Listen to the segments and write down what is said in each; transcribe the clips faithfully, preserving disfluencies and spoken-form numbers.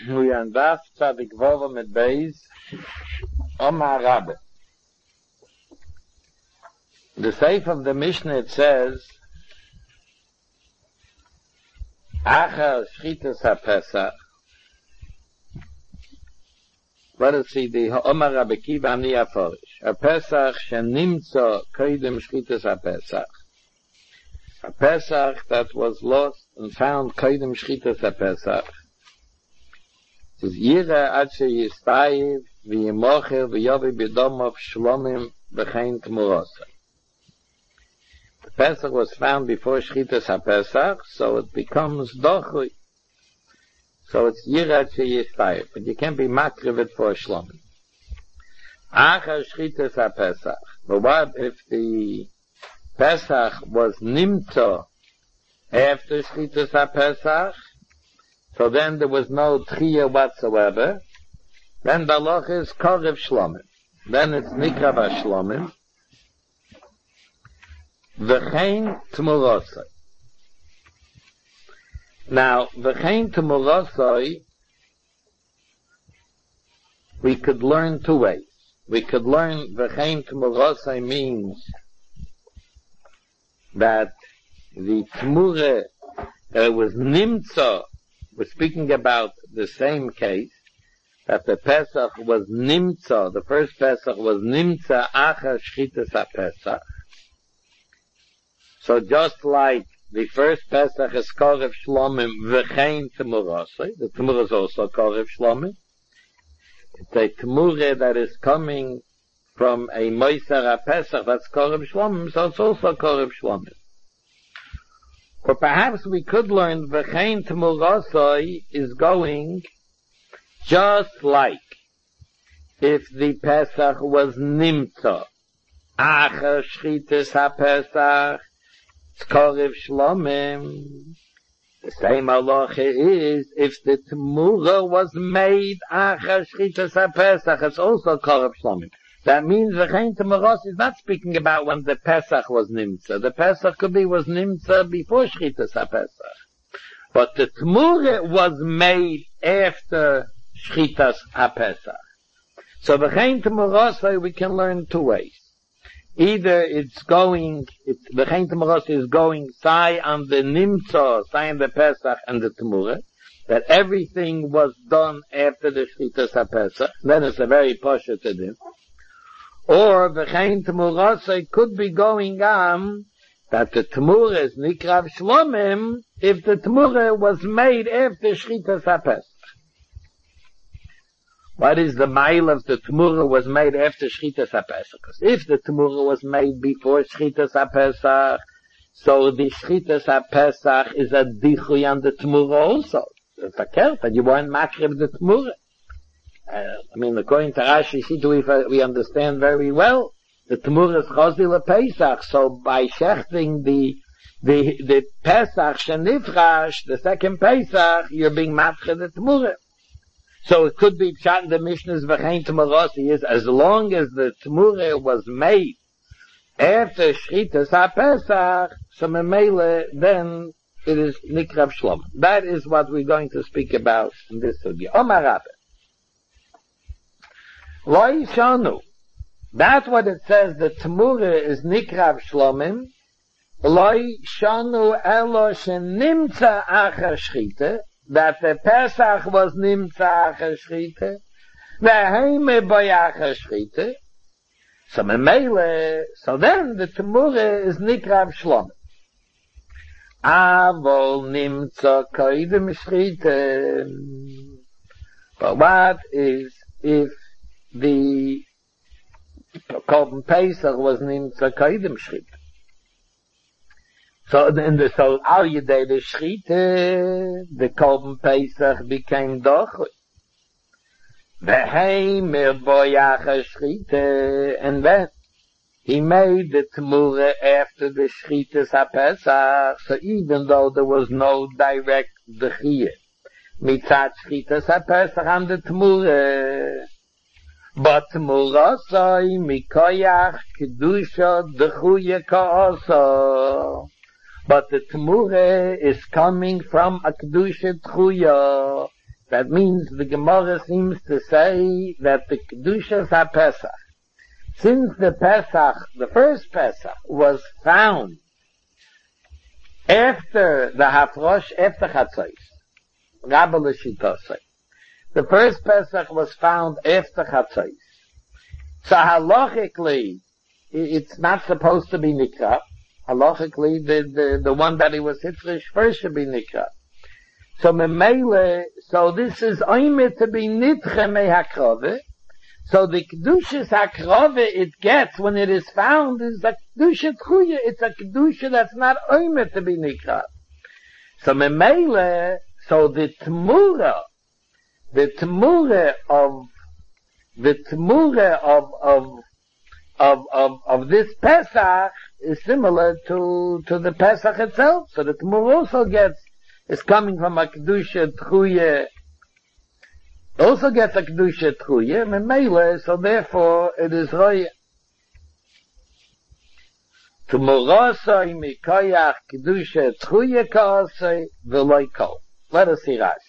We are in Daf Tzadik Vova mit Beis Omar Rabbe. The Seif of the Mishnah, it says, Achar Shchitas HaPesach. Let us see the Omar Rabbe Kiva Ani Aforish. HaPesach Shenimtzo Koidem Shchitas HaPesach. A Pesach that was lost and found Koidem Shchitas HaPesach. It says, Yira Adshe Yistayiv V'yimocher V'yovi B'domov Shlomim V'chein Tmurosah. The Pesach was found before Shchitas HaPesach, so it becomes Dochui. So it's Yira Adshe Yistayiv, but you can't be Makrivet for Shlomim. Achar Shchitas HaPesach. But what if the Pesach was Nimtzo after Shchitas HaPesach? So then there was no Tchiyah whatsoever. Then the loch is Korev Shlomim. Then it's Nikra Shlomim. V'chein Tmurosai. Now, V'chein Tmurosai, we could learn two ways. We could learn V'chein Tmurosai means that the Tmure uh, was Nimtzo. We're speaking about the same case, that the Pesach was Nimtza, the first Pesach was Nimtza Achar Shchitas HaPesach. So just like the first Pesach is Korev Shlomim V'chein Tmurosai, the Tmura is also Korev Shlomim. It's a Tmura that is coming from a Moisar HaPesach, that's Korev Shlomim, so it's also Korev Shlomim. Or perhaps we could learn V'chein Tmurosai is going just like if the Pesach was Nimtza. Achar Shchitas HaPesach, it's Korev Shlomim. The same halacha is if the Tmura was made Achar Shchitas HaPesach, it's also Korev Shlomim. That means V'chein Tmurosai is not speaking about when the Pesach was Nimtza. The Pesach could be was Nimtza before Shchitas HaPesach. But the Tmura was made after Shchitas HaPesach. So V'chein Tmurosai we can learn two ways. Either it's going, it, V'chein Tmurosai is going Sai on the Nimtza, Sai on the Pesach and the Tmura, that everything was done after the Shchitas HaPesach. Then it's a very posher to do. Or V'chein Tmurosai could be going on that the Tmura is Nikrav Shlomim if the Tmura was made after Shchitas HaPesach. What is the mile if the Tmura was made after Shchitas HaPesach? Because if the Tmura was made before Shchitas HaPesach, so the Shchitas HaPesach is a dichui on the Tmura also. It's a kert that you weren't makriv the Tmura. Uh, I mean, according to Rashi, see, we, we understand very well the Tmura is Chazil Pesach. So by shechting the the the Pesach Shenifrash, the second Pesach, you're being matcha the Tmura. So it could be pshat in the Mishnah's V'chein Tmurosai is as long as the Tmura was made after Shchitas HaPesach, so memele then it is Nikrav Shlom. That is what we're going to speak about in this sugya. Omar Rabbe. Loi shanu. That's what it says, the Tmura is Nikrav Shlomim. Loi shanu elo shenimtza achar shchita. That the Pesach was nimtza achar shchita. Ve'heime boy achar shchita. So memele, so then the Tmura is Nikrav Shlomim. Avol nimtza koidem shchita. But what is if the Korban Pesach was Nimtza Koidem Shchita? So in the so al yedei the Shchita, the Korban Pesach became Dochui. V'heimir bo yachar Shchita, and then he made the Tmura after the Shchitas HaPesach. So even though there was no direct Dechiyah, mitzat Shchitas HaPesach and the Tmura, but Tmurosai mikoyach kedusha dechuya ka'asa. But the Tmura is coming from a kedusha dechuya That means the Gemara seems to say that the Kedushas HaPesach, since the Pesach, the first Pesach, was found after the Hafrosh, after Chatzos, Rabba L'Shitosei. The first Pesach was found after Chatzos. So halachically, it's not supposed to be Nikra. Halachically, the, the, the one that he was Hitzrish first should be Nikra. So Memele, so this is Oime to be Nitche Me HaKrove. So the Kedushas HaKrove it gets when it is found is a Kedusha Tchuya. It's a Kedusha that's not Oime to be Nikra. So Memele, so the Tmura, the Tmura of, the Tmura of, of, of, of, of this Pesach is similar to, to the Pesach itself. So the Tmura also gets, is coming from a Kedusha Tchuya, also gets a Kedusha Tchuya, Memele, so therefore it is Roya. Tmurosai Mikoyach Kedusha Tchuya Kaosai V'loi Kol. Let us see Rashi.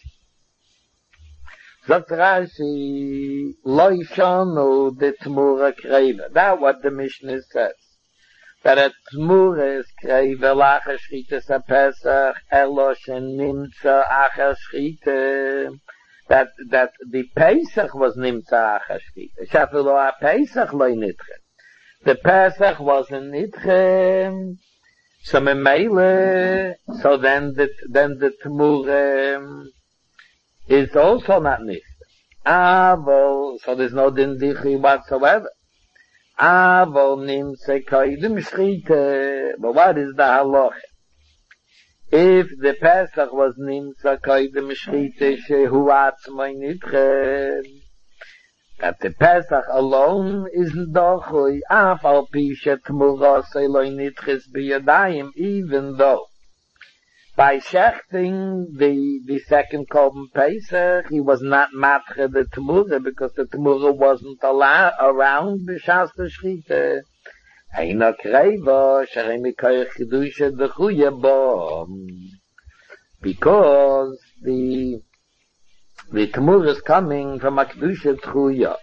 Sagt Rashi, Loi Shonu de Tmura Kreva. That's what the Mishnah says. That a Tmura is Kreva Lacha Shchitas HaPesach Elo Shenimtza Acha Shchita. That, that the Pesach was Nimtza Acha Shchita. Shafilo HaPesach Loi Nitche. The Pesach wasn't Nitche. So Memele, so then the, then the Tmura is also not Nitche. Avo, so there's no Dindichi whatsoever. Avo Nimtze Koidim Shchita. But what is the halacha? If the Pesach was Nimtza Koidim Shchita, Shehu Atzmai Nitche, that the Pesach alone isn't dochui, af al pisha tmurosei loy nitches biyadayim, even though by shechting the the second Korban Pesach, he was not matche the Tmura because the Tmura wasn't allowed around b'shas the Shchita. Eina kreiva sherei mikoyach kedusha dechuya bo, because the The Tmura is coming from a Kedusha Tchuya.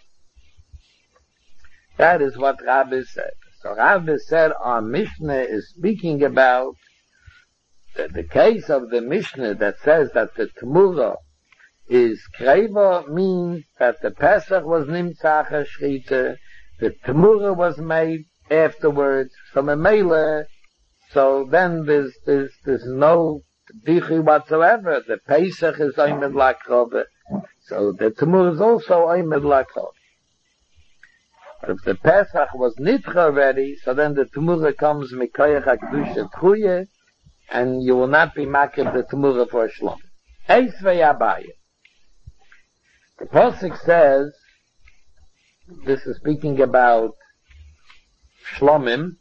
That is what Rabbi said. So Rabbi said our Mishnah is speaking about the, the case of the Mishnah that says that the Tmura is Kreva, means that the Pesach was Nimtzach HaShrita, the Tmura was made afterwards from a Mele, so then there's, there's, there's no Dichi whatsoever. The Pesach is Oymed Lakrove. So the Tmura is also Oymed Lakrove. But if the Pesach was Nitcha already, so then the Tmura comes Mikoyach HaKedusha Tchuya, and you will not be makib the Tmura for Shlom. Eis V'Yabayim. The Pasuk says, this is speaking about Shlomim.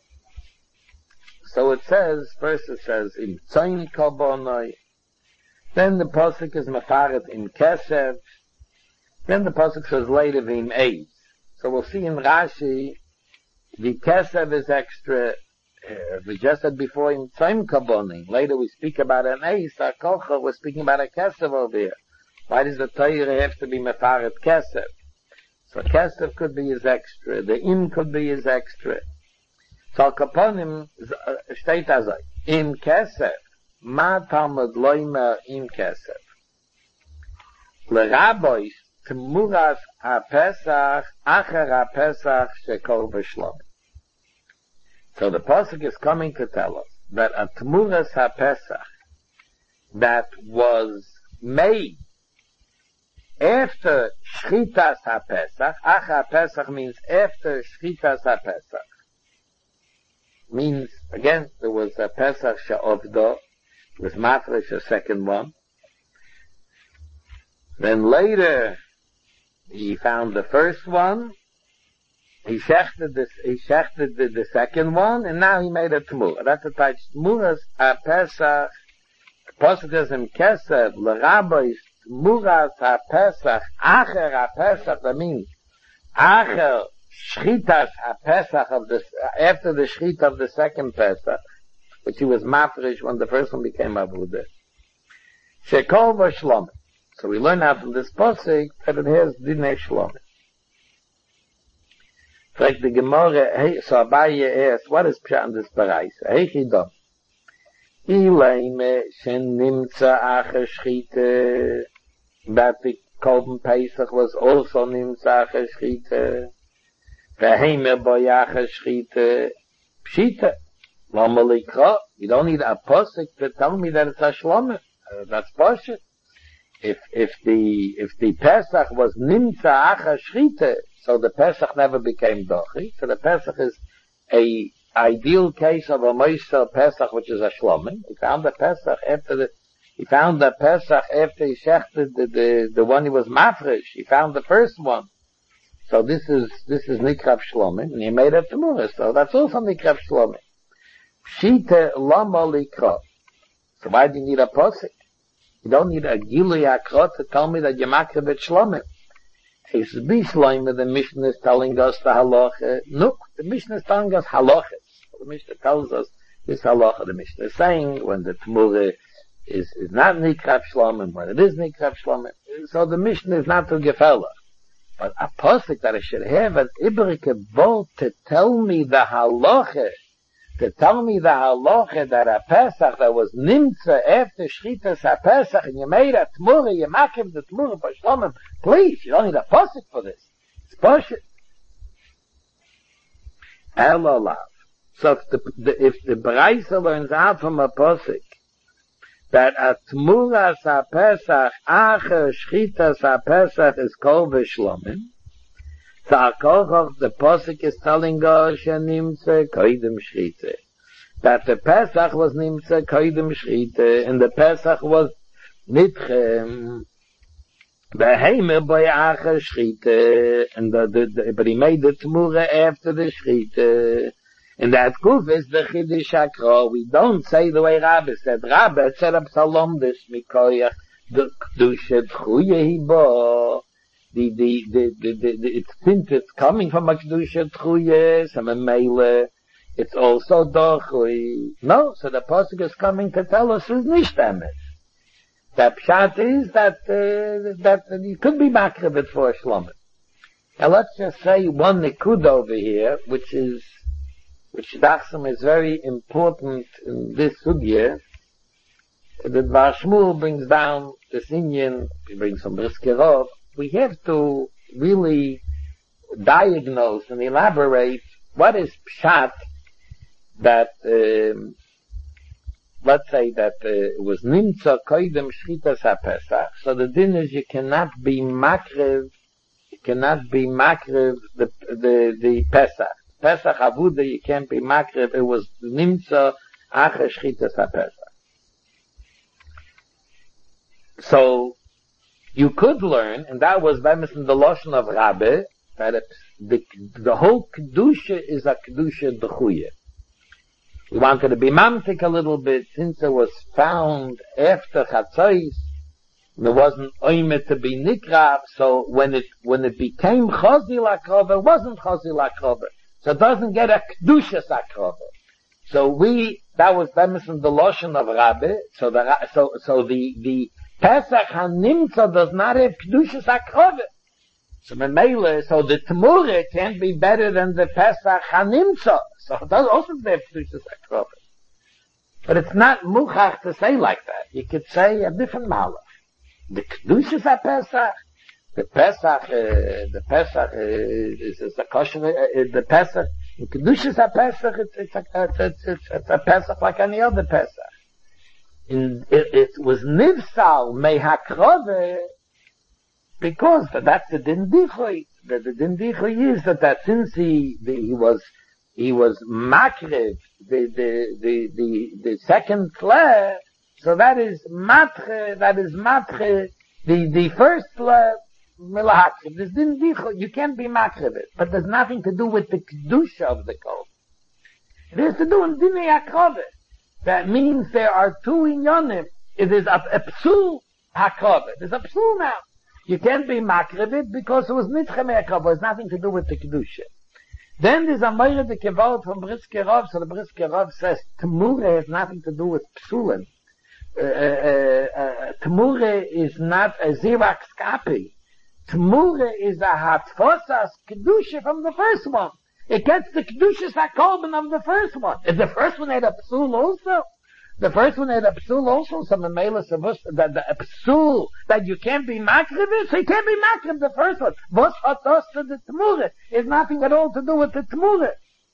So it says, first it says, in Tzayin Kobonoi, then the Pasuk is Mefaret in Kesef, then the Pasuk says later V'im Eis. So we'll see in Rashi, the Kesef is extra, uh, we just said before in Tzayin Kobonoi, later we speak about an Eis, HaKocha, we're speaking about a Kesef over here. Why does the Torah have to be Mefaret Kesef? So Kesef could be his extra, the Im could be his extra. So Kaponim steht also, im Kesef, ma Talmud loimer im Kesef. Le Rabbois, Tmuras HaPesach, Acher HaPesach, Shekol V'Shlom. So the Pasuk is coming to tell us that a Tmuras HaPesach that was made after Shchitas HaPesach, Acher HaPesach means after Shchitas HaPesach, means, again, there was a Pesach Sha'ovdo, was Mafresh, a second one. Then later, he found the first one, he shechted this, he shechted the, the second one, and now he made a Tmura. That's a type, Tmuras HaPesach, Posukes in Kesef, L'Rabbois, Tmuras HaPesach, Acher HaPesach, that means, Acher, Shchitas HaPesach of the, after the Shchita of the second Pesach, which he was mafresh when the first one became Avudah. Shekol V'Shlom. So we learn out from this pasuk that it has Dinei Shlomim. Like the Gemara, hey, so Abaye asks, what is Pshat in this Parais? Hey, Chidom. Ileime shen nimtza acher shchite, that the Kolben Pesach was also nimtza acher shchite, veheimer bo yacher shchite, pshita, lama likra. You don't need a pasuk to tell me that it's a shlomim. Uh, that's pasuk. If, if the, if the Pesach was nimtza acher shchite, so the Pesach never became dochi, so the Pesach is a ideal case of a Moisel Pesach, which is a Shlomim. He found the Pesach after the, he found the Pesach after he shechted the, the, the one he was mafresh. He found the first one. So this is, this is Nikrav Shlomim, and he made it Temurah, so that's also Nikrav Shlomim. Pshite Lama Likra. So why do you need a Posik? You don't need a Gilui Akrot to tell me that you're Makrav at Shlomim. It's Bishloim, the Mishnah is telling us the halacha. No, the Mishnah is telling us halachas. The Mishnah tells us this halacha. The Mishnah is saying when the Temurah is, is not Nikrav Shlomim, when it is Nikrav Shlomim. So the Mishnah is not to gefella. But a pasuk that I should have an Ibrike Vol to tell me the halacha, to tell me the halacha that a Pesach that was nimtza after Shchitas a Pesach and you made a Temurah, you makim the Temurah for Shlomim. Please, you don't need a pasuk for this. It's pasuk. Elolav. So if the, the if the Braisa learns out from a pasuk that a Temurah sa Pesach acher Shchitas a Pesach is kol v'Shlomim, so the pasuk is telling us nimtza koydem Shchita, that the Pesach was nimtza koydem Shchita, and the Pesach was nitchem. Beheimer by acher Shchita, and the, the, the, but he made the Temurah after the Shchita. And that kuf is the Chiddush HaKra. We don't say the way Rabbi said. Rabbi said Absalom this mikoyach the Kedusha Tchuya Hibo. The, the, the, the, the, the, it's, since it's coming from a Kedusha Tchuya, some Meile, it's also Dochui. No, so the pasuk is coming to tell us it's nicht emes. The pshat is that, uh, that uh, you could be makrivit for a Shlomim. Now let's just say one nikud over here, which is, which Dachsam is very important in this sugya. The Dvar Shmuel brings down this Indian, he brings some Briskerov. We have to really diagnose and elaborate what is pshat that, um, let's say that uh, it was nimtza koydem shchitas ha-Pesach. So the din is you cannot be makriv, you cannot be makriv the the the Pesach. Pesach avuda you can't be makriv. It was nimtza acher shchitas ha-Pesach. So you could learn, and that was bemis in the lashon of Rabbi, that it, the the whole kedusha is a kedusha d'chuya. We wanted to be mamtik a little bit, since it was found after Chatzos, there wasn't oimet to be nikrav, so when it, when it became chazi l'akrova, it wasn't chazi l'akrova. So it doesn't get a kedusha s'akrova. So we, that was bemis in the lashon of Rabbi, so the, so, so the, the Pesach HaNimtza does not have kedusha s'akrova. So Memele, so the Temurah can't be better than the Pesach HaNimtza. So it does also have Kedusha Sakrova. But it's not muchach to say like that. You could say a different malach. The Kedusha HaPesach, the Pesach, uh, the Pesach uh, is, is a kosher, uh, the Pesach, the Kedusha HaPesach, it's, it's, a, it's, it's, it's, it's a Pesach like any other Pesach. In, it, it was Nivsal Mehakrove, because that's the din dichui. The, the din dichui is that, that since he, the, he was, he was makriv, the, the, the, the, the second flare, so that is matre, that is matre, the, the first flare, milahakriv. This din dichui, you can't be makriv it, but there's nothing to do with the kedusha of the kol. It has to do with dinei akrove. That means there are two inyonim. It is a, a psul hakrove. There's a psul now. You can't be makrivit because it was nitchem akrove. It has nothing to do with the kedusha. Then there's a moire de kevod from Brisker Rav. So the Brisker Rav says Temurah has nothing to do with psulim. uh, uh, uh, Tmure is not a Zirax copy. Tmure is a Hatfosas Kedusha from the first one. It gets the Kedushas HaKorban of the first one. If the first one had a Psul also, the first one had a Psul also, some Mela Savus, that the Psul, that you can't be Makrib, so you can't be Makrib the first one. Vos Hatos to the Tmure is nothing at all to do with the Tmure.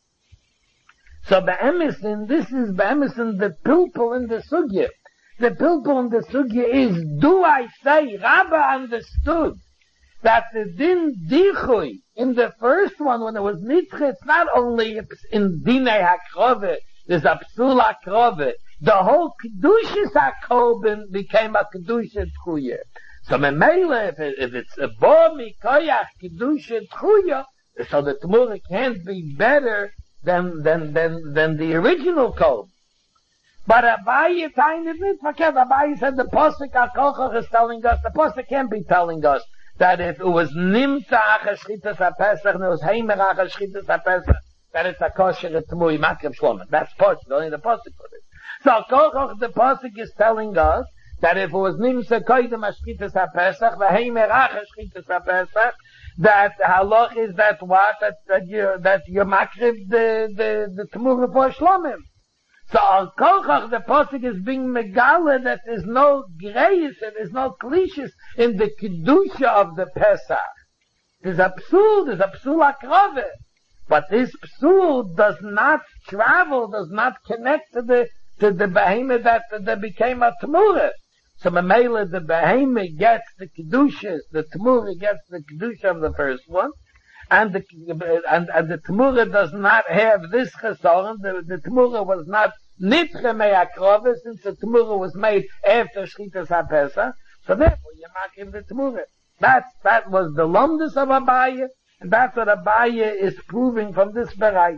So Be'emison, this is Be'emison, the Pilpul in the Sugya. The Pilpul in the Sugya is, do I say, Rabba understood that the Din Dichui, in the first one, when it was Nitche, it's not only in Dinei HaKrove, there's a Psul HaKrove. The whole Kedushas HaKorban became a Kedusha Tchuya. So Memele, if, it, if it's a Bo Mikoyach Kedusha Tchuya, so the Tmura can't be better than, than, than, than the original Korban. But Abaye Tain is not verkehrt. Abaye said the Posuk HaKochach is telling us, the Posuk can't be telling us that if it was Nimtza Achashchitas HaPesach, and it was Heimer Achashchitas HaPesach, that it's a kosher Tmui Makrib Shlomo. That's Posuk, only the Posuk for it. So Kochach, the Posuk is telling us that if it was Nimtza Koydem Ashchitas HaPesach, the Heimer Achashchitas HaPesach, that halach is that what? That, that you that you Makrib the, the, the Tmura for Shlomim. So on Kochach, the Posuk is being megala that there's no grace and there's no cliches in the Kedusha of the Pesach. There's a Psul, there's a Psul HaKrove. But this Psul does not travel, does not connect to the, to the Behemoth that, that became a Tmura. So Mamela, the Behemoth gets the Kedushas, the Tmura gets the Kedusha of the first one. And the, and, and the Tmura does not have this chesaron. The, the Tmura was not nitche me'akrove, since the Tmura was made after Shchitas HaPesach. So therefore, you make him the Tmura. That's, that was the lumdus of Abaye, and that's what Abaye is proving from this berais.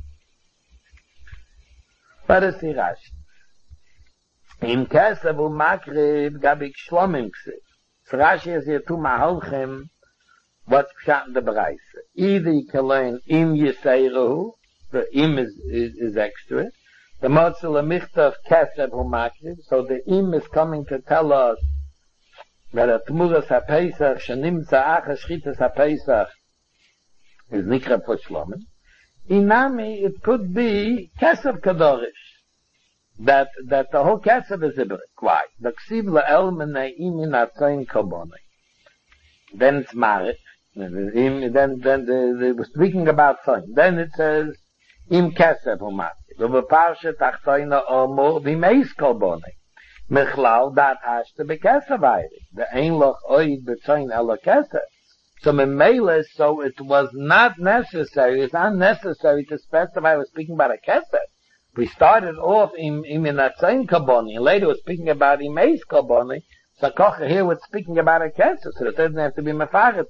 Let us see Rashi. Im kesav u'makrib gabik shlomim ksiv. So Rashi is here to maholchem, what's pshat in the berais. Either you can learn im yiseiruhu, the im is, is, is extra. The motzil amichtav kesav u'makrib, so the im is coming to tell us that a tmuras ha-pesach, shenimtza achas shchitas ha-pesach, is nikra for shlomim. Inami, it could be kesav kadorish. That, that the whole kesav is ibrik. Why? The ksiv la'el menei imin atzayin kobonai. Then it's marit. Then, then, the, they were speaking about tzayin. Then it says, im kesav umati. V'beparsha tachtoyna omor v'meis kobonai. Mechlal dat hashte bekesav ayri. The ein loch oid b'tzayin elo kesav. So memele, so it was not necessary, it's unnecessary to specify I was speaking about a kesav. We started off in in Atzayin Kaboni, and later was speaking about Imeis Kaboni. So Kocha here was speaking about a kesav, so it doesn't have to be mefaret.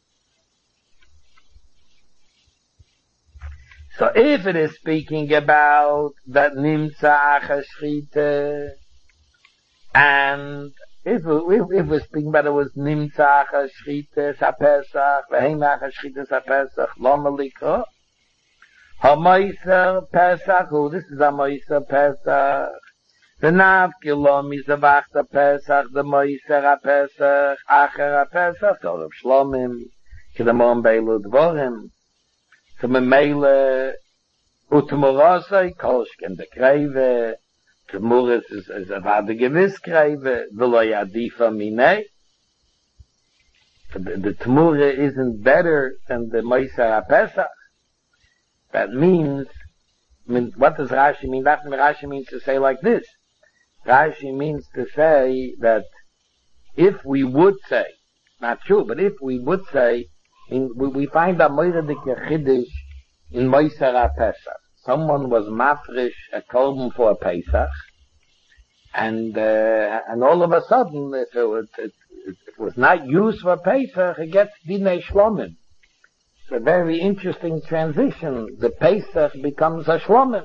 So if it is speaking about that Nimtza Achashchite, and if, if, if we're speaking about it was Nimtza Achashchite, Sapesach, Veheim Achashchite, Sapesach, Loma Likro, HaMoiser Pesach, oh, this is HaMoiser Pesach. The Navkilom is the Vachta Pesach, the Moiser HaPesach, Acher HaPesach, or of Shlomim, Kedamon Beilu Dvorim. So Memele, Utemurosai, Kolshken de Kreve, Temuris is, is a Vade Gewiss Kreve, Velo Yadifa Minei. The, the Temura isn't better than the Moiser HaPesach. That means, I mean, what does Rashi mean? That Rashi means to say like this. Rashi means to say that if we would say, not true, but if we would say, in, we, we find a Moiradik Yechidish in Moiser HaPesach. Someone was mafresh a korban for a Pesach, and, uh, and all of a sudden, if it was, it, it, it was not used for Pesach, it gets Dinei Shlomim. A very interesting transition. The Pesach becomes a Shlomim.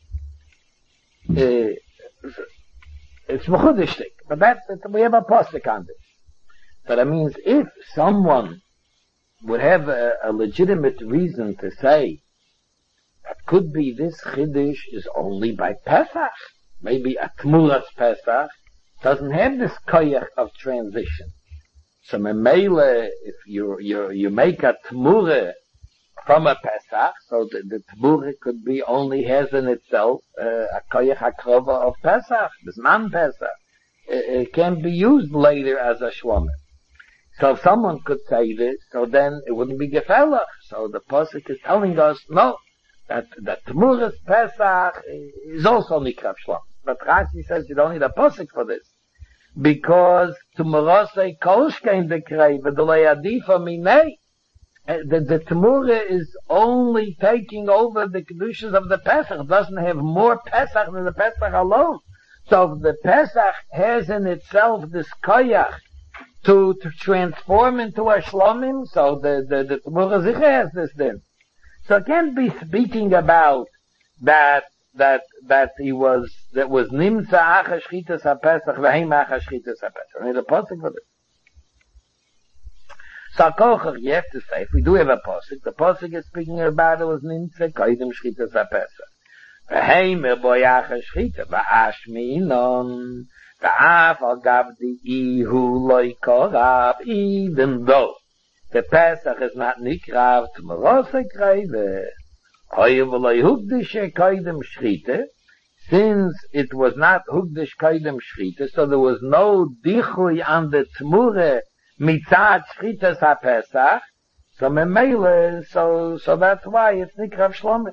Uh, it's mechudishtik, but that's, we have a posik on this. But that means if someone would have a, a legitimate reason to say that could be this chiddush is only by Pesach, maybe a Tmuras Pesach, doesn't have this koyach of transition. So memele, if you you you make a tmura from a Pesach, so the, the tmura could be only has in itself uh, a koyach hakrova of Pesach, this man Pesach. It, it can be used later as a shlomi. So if someone could say this, so then it wouldn't be gefellach. So the pasuk is telling us no, that that tmuras Pesach is also nikrav shlomi. But Rashi says you don't need a pasuk for this. Because Tumurase Kolshkein Dekrei V'Delei Adifa Minei, the the Tumura is only taking over the Kedushas of the Pesach. It doesn't have more Pesach than the Pesach alone. So if the Pesach has in itself this Koyach to, to transform into a Shlomim, so the, the, the Tumura Zicha has this then. So I can't be speaking about that that that he was that was nimtza acha shchitas haPesach v'heim acha shchitas haPesach. I need a pasuk for this. So kochach, you have to say, if we do have a pasuk, the pasuk is speaking about it was nimtza koidem shchitas haPesach. V'heim erboy acha shchita v'ash mi'inon v'af al gavdi ihu loy korab, even though the Pesach is not nikrav to merosei kreive. Since it was not hugdish kaidem shchita, so there was no dichui on the tmure mitzad shchitas haPesach, so memele, so so that's why it's nikrav shlomi.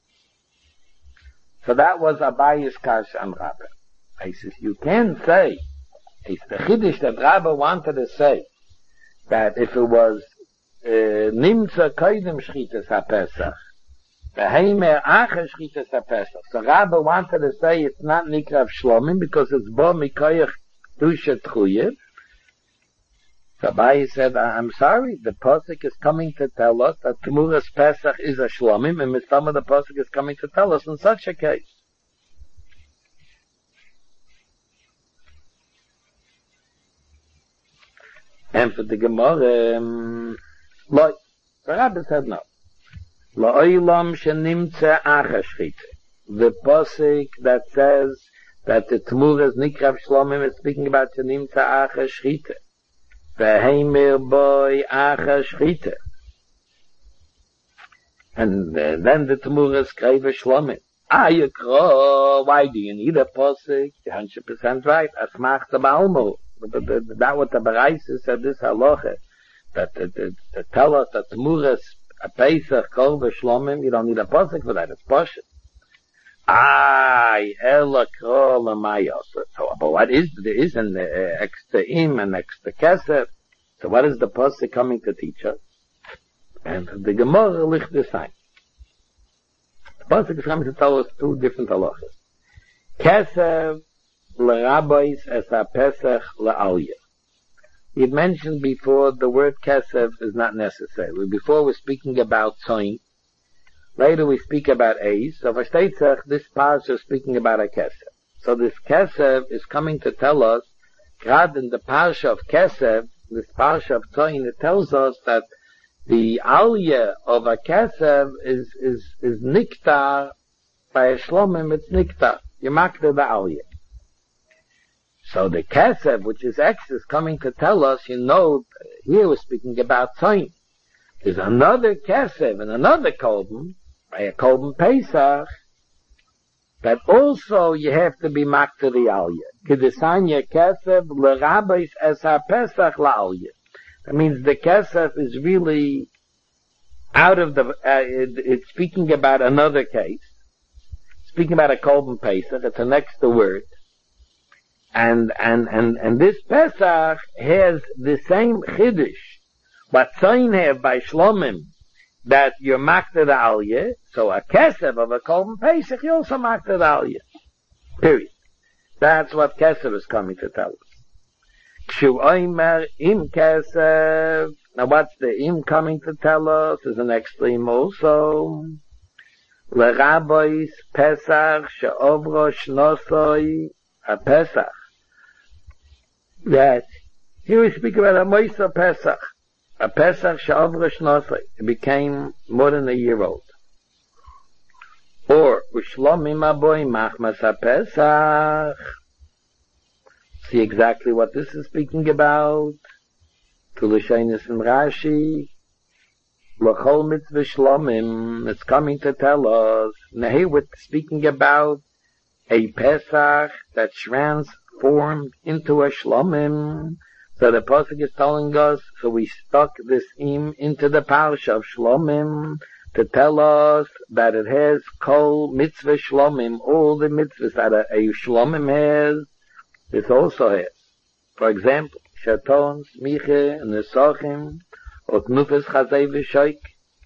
So that was Abayis Kash on Rabbe. I says you can say, it's the chiddush that Rabbe wanted to say, that if it was nimtza kaidem shchitas haPesach, Beheimer acher shchitas haPesach. So Rabbi wanted to say it's not nikrav shlomim because it's bo mikoyach dusha tchuyev. So Abaye said, I'm sorry, the pasuk is coming to tell us that Tmuras Pesach is a shlomim, and some of the pasuk is coming to tell us in such a case. And for the Gemara, um, loy. So Rabbi said no. La'olam shenimtze acha shchita. The pasuk that says that the Tmuras nikrav shlomim is speaking about shenimtze acha shchita. V'heimer boy acha shchita. And uh, then the Tmuras kreva shlomim. Ah, Yekro, why do you need a pasuk? You're one hundred percent right. Asmach the Balmo. That what the Baraisa said this halacha. That to tell us that Tmuras a Pesach kol v'shlomim, you don't need a pasuk for that. It's pasuk. Ay, ela kol amayos. So, but what is there is an uh, extra im and extra kesef? So, what is the pasuk coming to teach us? And the Gemara licht the sign. The pasuk is coming to tell us two different halachas. Kesef l'rabbis es a Pesach la'aliyah. We've mentioned before the word kesef is not necessary. Before we're speaking about tzoin. Later we speak about eis. So for Shteitzach, this parsha is speaking about a kesef. So this kesef is coming to tell us, gerade in the parsha of kesef, this parsha of tzoin, it tells us that the aliyah of a kesef is, is, is niktar, by a shlomim it's niktar. You mark the aliyah. So the kesef, which is X, is coming to tell us, you know, here we're speaking about tzoin. There's another kesef and another kolben, by a kolben Pesach, that also you have to be makta the aliyah. Kedesanya kesef l'rabbis es ha-pesach la'aliyah. That means the kesef is really out of the, uh, it, it's speaking about another case. Speaking about a kolben Pesach, it's an extra word. And, and, and, and this Pesach has the same chiddush, what Tzoin have by Shlomim, that you're makta the aliyah, so a kesef of a kolben Pesach, you also makta the aliyah. Period. That's what kesef is coming to tell us. Kshu oimer im kesef. Now what's the im coming to tell us? Is an extra im also. L'rabbis Pesach she'ovro shnosoi a Pesach. That here we speak about a Moisa Pesach, a Pesach she'ovro shnosoi. It became more than a year old. Or Ushlomim aboy machmas a Pesach. See exactly what this is speaking about. Tulishenis and Rashi. L'chol mitzvah shlomim. It's coming to tell us. Nehi, we're speaking about a Pesach that transformed into a shlomim. So the Pasuk is telling us, so we stuck this im into the parsha of shlomim to tell us that it has kol mitzvah shlomim, all the mitzvahs that a, a shlomim has, this also has. For example, shaton, smiche, nesachim, or knufes chazei v'shoik.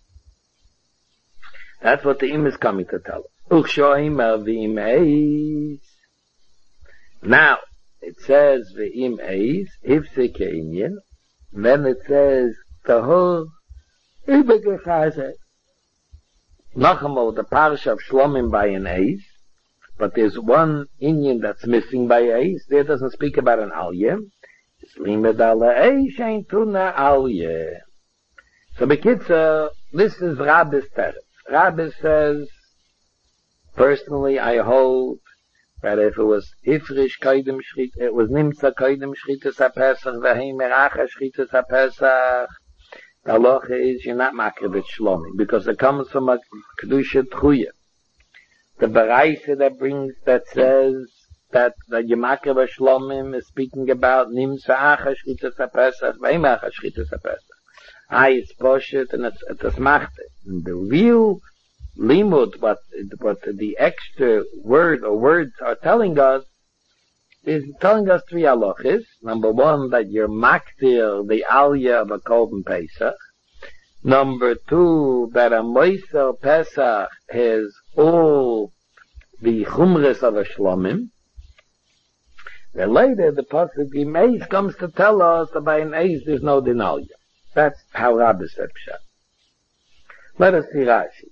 That's what the im is coming to tell us. Uchshoimer v'im eis. Now, it says v'im eis, hifse keinyin. Then it says tahor ibegechazeh. Nachamol, the parsha of Shlomim by an eis, but there's one inyan that's missing by eis. There doesn't speak about an aliyah. It's limed ala eis ein tuna aliyah. So bekitzer, this is Rabbi's teretz. Rabbi says, personally, I hold that if it was Ifrish Koidem Shrit, it was Nimtza Koidem Shritas HaPesach, V'hei Meracha Shritas HaPesach, the halacha is you're not makribet Shlomi, because it comes from a Kedusha Tchuya. The Baraisa that brings, that says that the Yemakribet Shlomim is speaking about Nimtza Acha Shritas HaPesach, V'hei Meracha Shritas HaPesach. I, it's Poshet, and it's, it's Machte. The real limud, what, what the extra word or words are telling us, is telling us three halachas. Number one, that you're maktir, the aliyah of a Korban Pesach. Number two, that a Moiser Pesach has all the chumras of a Shlomim. Then later, the Pasuk in Eis comes to tell us that by an Eis there's no dinaliyah. That's how Rabbi said Pshat. Let us see Rashi.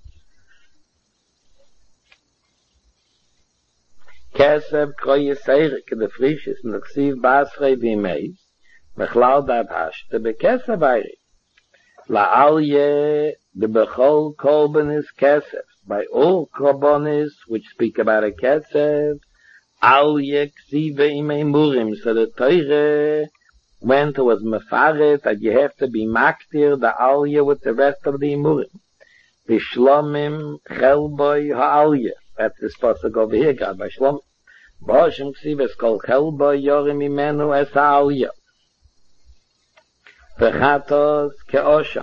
Kesef kroye seirik, the frishes, and the ksiv basrei v'imeis, mechlal dat hashte, bekesef ayri. La alye, the bechol korban is kesef. By all korbanis, which speak about a kesef, alye ksive imei murim, so the Torah went to was mefaret that you have to be maktir, the alye with the rest of the imurim. Vishlomim chelboy ha'alye. That's the pasuk over here, God, by Shlomim. Ba'ashem ksiv es kol chelboy yorim imenu es ha'alye. V'chatos ke'oshem.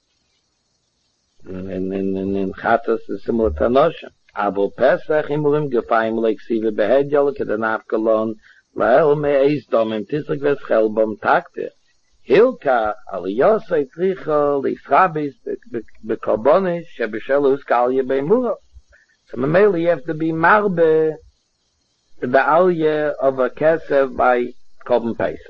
And in chatos is similar to nosham. Abo pesach imurim gefayim like ksiv behedjol kedanaf kolon la'el me'ez domim tisik ves chelbom taktir. Hilka aliyosei tricho l'israbis bekorbonis shebeshelus kalye be'muro. So mainly you have to be marbe the aliyah of a kesef by Korban Pesach.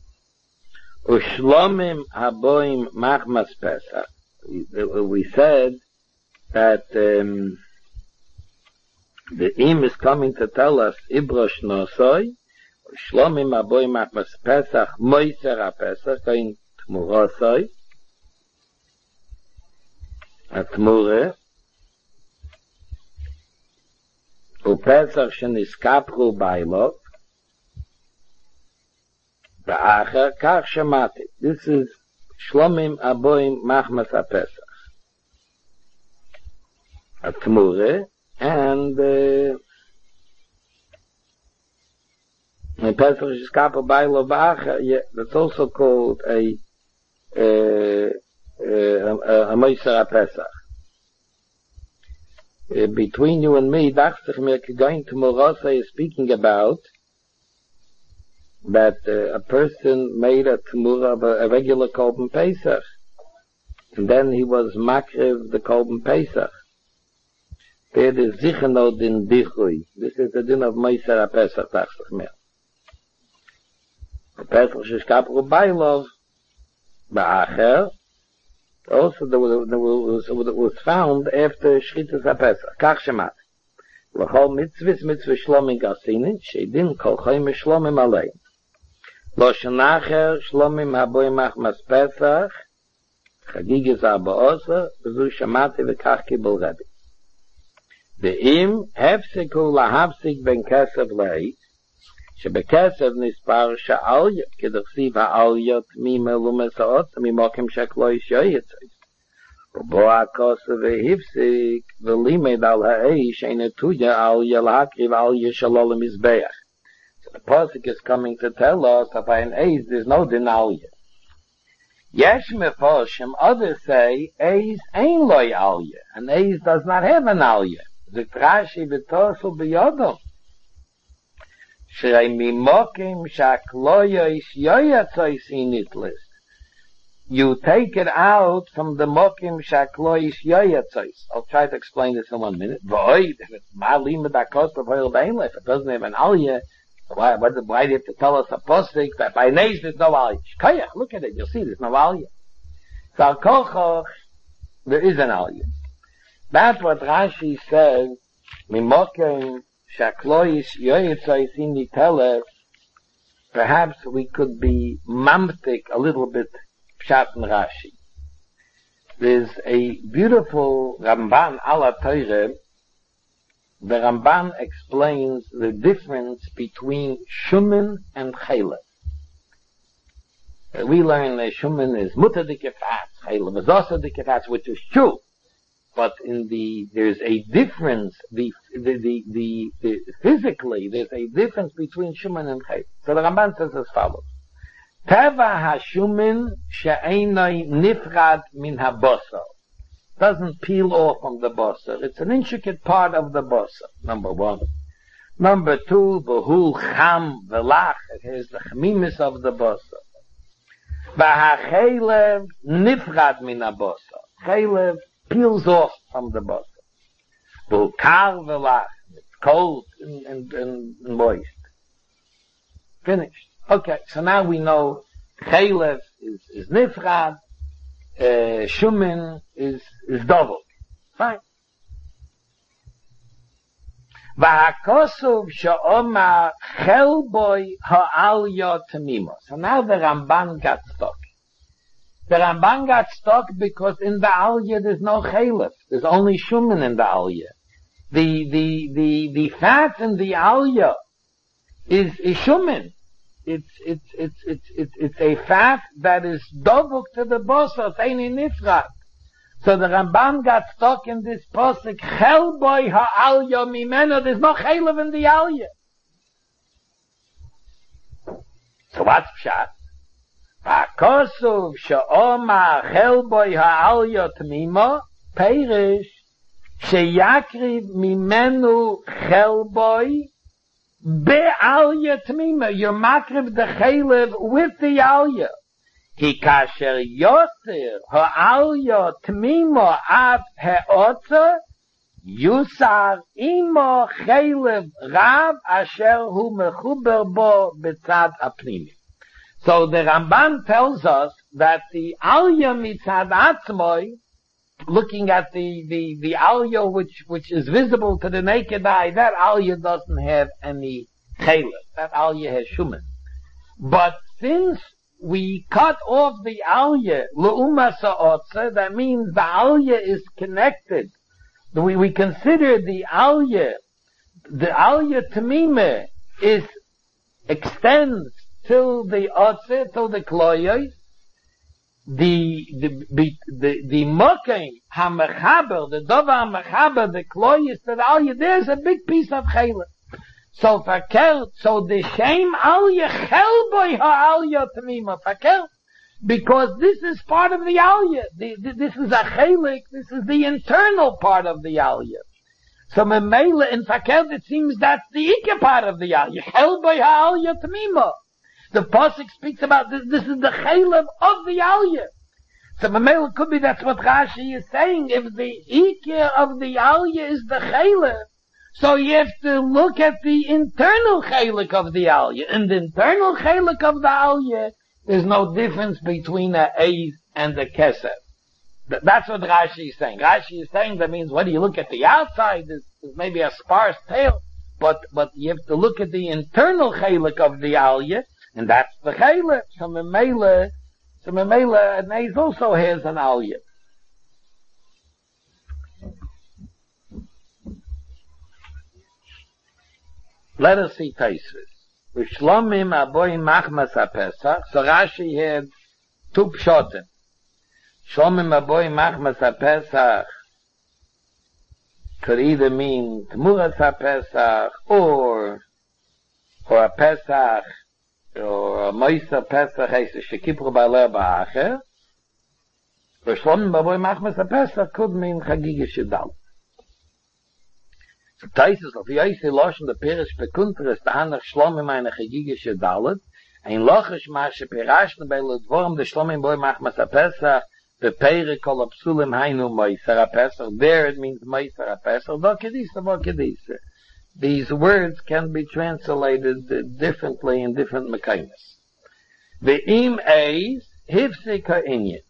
Ushlomim haboim machmas Pesach. We said that um, the im is coming to tell us ibrosh nosoi. Shlomim aboy machmas Pesach moiser ha-Pesach kain tmurosoi ha-tmure u-Pesach sheniskapru bailov v'acher kach shemati. This is Shlomim aboy machmas ha-Pesach ha-tmure and uh, in Pesach is kapel bailo v'acher. Yeah, that's also called a a a moiser ha-Pesach. Uh, between you and me, dachte ich mir, going to Morasa is speaking about that uh, a person made a temura of a, a regular Korban Pesach, and then he was makriv the Korban Pesach. There is sicher no din dichui. This is the din of moiser ha-Pesach, dachte ich mir. The Pesach is kapel bailov v'acher. Also, there was, there was, it was found after Shritas HaPesach. Kach shemat. L'chol mitzvahs mitzvah shlomim gasinin, sheidin kol choyim shlomim alein. Lo shenacher shlomim haboy machmas Pesach, chagigas ha'ba'osa, v'zu shamati v'kach kibul Rebbe. Ve'im hefsiku lahafsik ben kesef le'it, שבכסף נספר שאליה, כדכסיב האליה תמימה לומסאות, ממוקים שקלו ישוי יצויס. ובו הכוסף והפסיק, ולימד על האש, אין נטויה אליה להקריב אליה שלו למזבח. So the Pasuk is coming to tell us that by an ace there's no dinalia. Yesh mefoshim, others say, ace ain't loy alya. An ace does not have an alya. The Rashi b'tosul b'yodom. Shrei mimokim shakloyois yoyatzois initlis. You take it out from the mokim shakloyois yoyatzois. I'll try to explain this in one minute. Void, if it's malim b'dakos b'hoil b'einle, if it doesn't have an alya, why, why, why do you have to tell us a postik that by nays there's no alya? Shkayach, look at it, you'll see there's no alya. So al kochoch, there is an alya. That's what Rashi says, mimokim shaklois yoyetzois in the teller. Perhaps we could be mamtik a little bit pshat in Rashi. There's a beautiful Ramban ala Torah. The Ramban explains the difference between shumin and chaylev. Uh, we learn that shumin is mutter dike fats, chaylev is also dike fats, which is true. But in the, there's a difference, the, the, the, the, the physically, there's a difference between shumin and chaylev. So the Ramban says as follows. Teva ha-shumin she'einoi nifrad min ha-bosor. Doesn't peel off from the bosor. It's an intricate part of the bosor, number one. Number two, behu cham velach, it has the chmimis of the bosor. V'ha-chaylev nifrad min ha-bosor. Chaylev peels off from the bosor. Behu kar velach, it's cold and, and, and moist. Finished. Okay, so now we know chaylev is, is nifrad, Uh, shumin is, is double. Fine. V'hakosov she'omar chelboi ha'alya temimo. So now the Ramban got stuck. The Ramban got stuck because in the alya there's no chaylev. There's only shumin in the alya. The, the, the, the fat in the alya is, is shumin. It's, it's, it's, it's, it's, it's a fat that is dovuk to the bosor, it's ain't in nifrat. So the Ramban got stuck in this posik, chelboi ha'alya mimeno, there's no chaylev in the alya. So what's pshat? V'akosuv she'omar chelboi ha'alya t'mimo, peirish, sheyakriv mimenu chelboi, Be'alya t'mima, you're makrib the chaylev with the alya. Ki kasher yoser ha'alya t'mima av he'otza, yusar imo chaylev rav asher hu mechuber bo b'tzad apnimi. So the Ramban tells us that the alya mitzad atzmoi, looking at the, the, the alya which, which is visible to the naked eye, that alya doesn't have any chaylev. That alya has shumin. But since we cut off the alya, l'umma sa'otza, that means the alya is connected. We, we consider the alya, the alya tamime is, extends till the otze, till the kloyos. The, the, the, the, the mokim, ha-mechaber, the dova ha-mechaber, the kloyis, the alya, there's a big piece of chaylev. So fakert, so the shame alya, chelboi ha-alya tamima, fakert, because this is part of the alya. The, the, this is a chaylik, this is the internal part of the alya. So memela, in fakert, it seems that's the ikka part of the alya, chelboi ha-alya tamima. The Pasuk speaks about this, this is the chaylev of the alya. So maybe it could be that's what Rashi is saying. If the ikir of the alya is the chaylev, so you have to look at the internal chaylik of the alya. In the internal chaylik of the alya, there's no difference between a eiz and a kesef. That's what Rashi is saying. Rashi is saying that means when you look at the outside, there's, there's maybe a sparse tail, but, but you have to look at the internal chaylik of the alya, and that's the chaylev. So memela, so memela, an eiz also has an alya. Let us see Taisvis. Shlomim aboy machmas ha-Pesach. So Rashi had two pshotim. Shlomim aboy machmas ha-Pesach could either mean Tmuras ha-Pesach or or a Pesach or a Moisa Pesach is a Shekipur Ba'aleh Ba'acher. Or Shlomim aboy machmas ha-Pesach could mean Chagige Shidal. So Taisus of Yoisi Loshon the Perish Pekunteres the Hanach Shlomim eine Chagige Shidalet ein Lochish Mashe Perashne bei Ledvorim the Shlomim aboy machmas ha-Pesach the Pere kol Psulim Hainu Moiser ha-Pesach. There it means Moiser ha-Pesach. Do Kedisa, do Kedisa. These words can be translated differently in different mekaymes. Ve'im eis hifsik ha'inyan.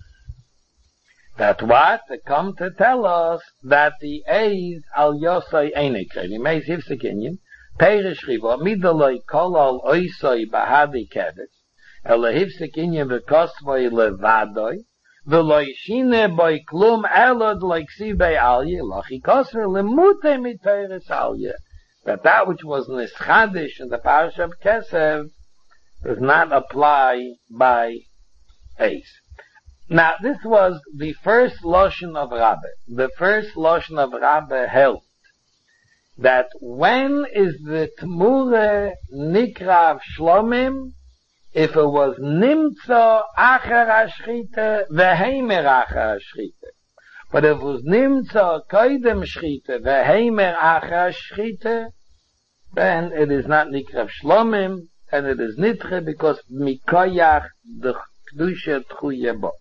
That what? They come to tell us that the eis al yosai einekrein. Im eis hifsik inyan. Perish rivo midaloi kol al oisoi bahadi keves. Ele hifsik inyan v'kosvoi levadoi. V'loi shine boi klum elod like sibei alye lachi kosver lemute miteres alye. That that which was nischadish in the parasha of Kesev does not apply by Eis. Now this was the first Lashon of Rabbe. The first Lashon of Rabbe held that when is the Tmure Nikrav Shlomim, if it was nimtzo acher hashchite veheimer acher hashchite. But if it was nimtzo koidem shchite veheimer acher hashchite, then it is not nikrav shlomim, and it is nitche because mikoyach the kedusha tchuye bo.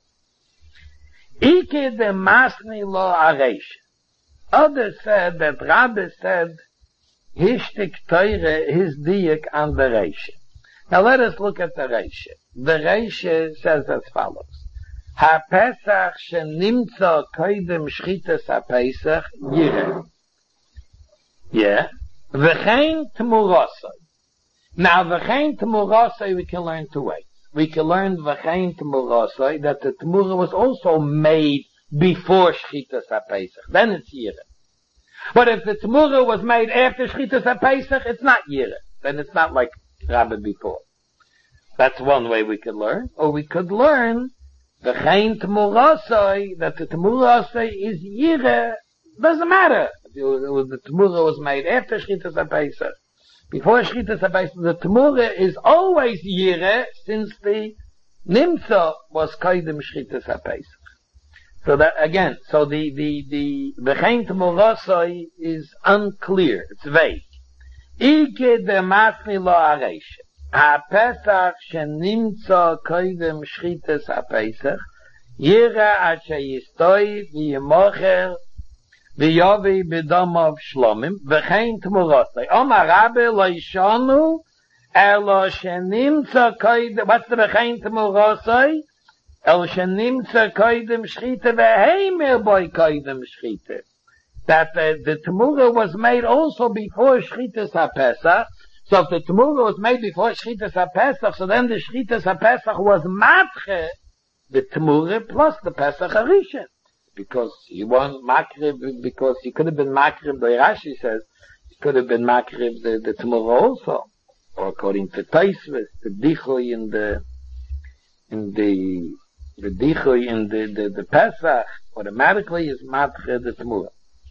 Ike de masni lo areish. Others said that Rabbi said hishtik teure his diak an the reish. Now let us look at the Reisha. The Reisha says as follows. Ha-Pesach shenimtza koidem shchitas ha-Pesach yireh. Yeah. V'chein t'murosai. Now v'chein t'murosai we can learn two ways. We can learn v'chein t'murosai that the t'mura was also made before shchitas ha-Pesach. Then it's yireh. But if the t'mura was made after shchitas ha-Pesach, it's not yireh. Then it's not like Rabbi before. That's one way we could learn. Or we could learn the Chain T'murasai, that the T'murasai is Yireh. Doesn't matter. The T'mura was made after Shchitas HaPesach. Before Shchitas HaPesach, the T'mura is always Yireh since the Nimtza was Kaidem Shchitas HaPesach. So that, again, so the, the, the, the Chain T'murasai is unclear. It's vague. Ike de masni lo areish. Ha-Pesach shenimtza koidem shchitas ha-Pesach yira ad sheyistoi v'yemocher v'yovi b'domov shlomim v'chein t'murosai. Omar Rabbi lo yishonu elo shenimtza koidem, what's the v'chein t'murosai? El shenimtza koidem shchita v'heimer boi koidem shchita. That the, the T'mura was made also before Shchitas HaPesach. So if the T'mura was made before Shchitas HaPesach, so then the Shchitas HaPesach was matche, the T'mura plus the Pesach HaRishon. Because you want makrib, because he could have been makrib, the Rashi says, he could have been makrib the, the T'mura also. Or according to Taisvis, the Dichui in the, in the, the Dichui in the, the, the Pesach, automatically is matche the T'mura.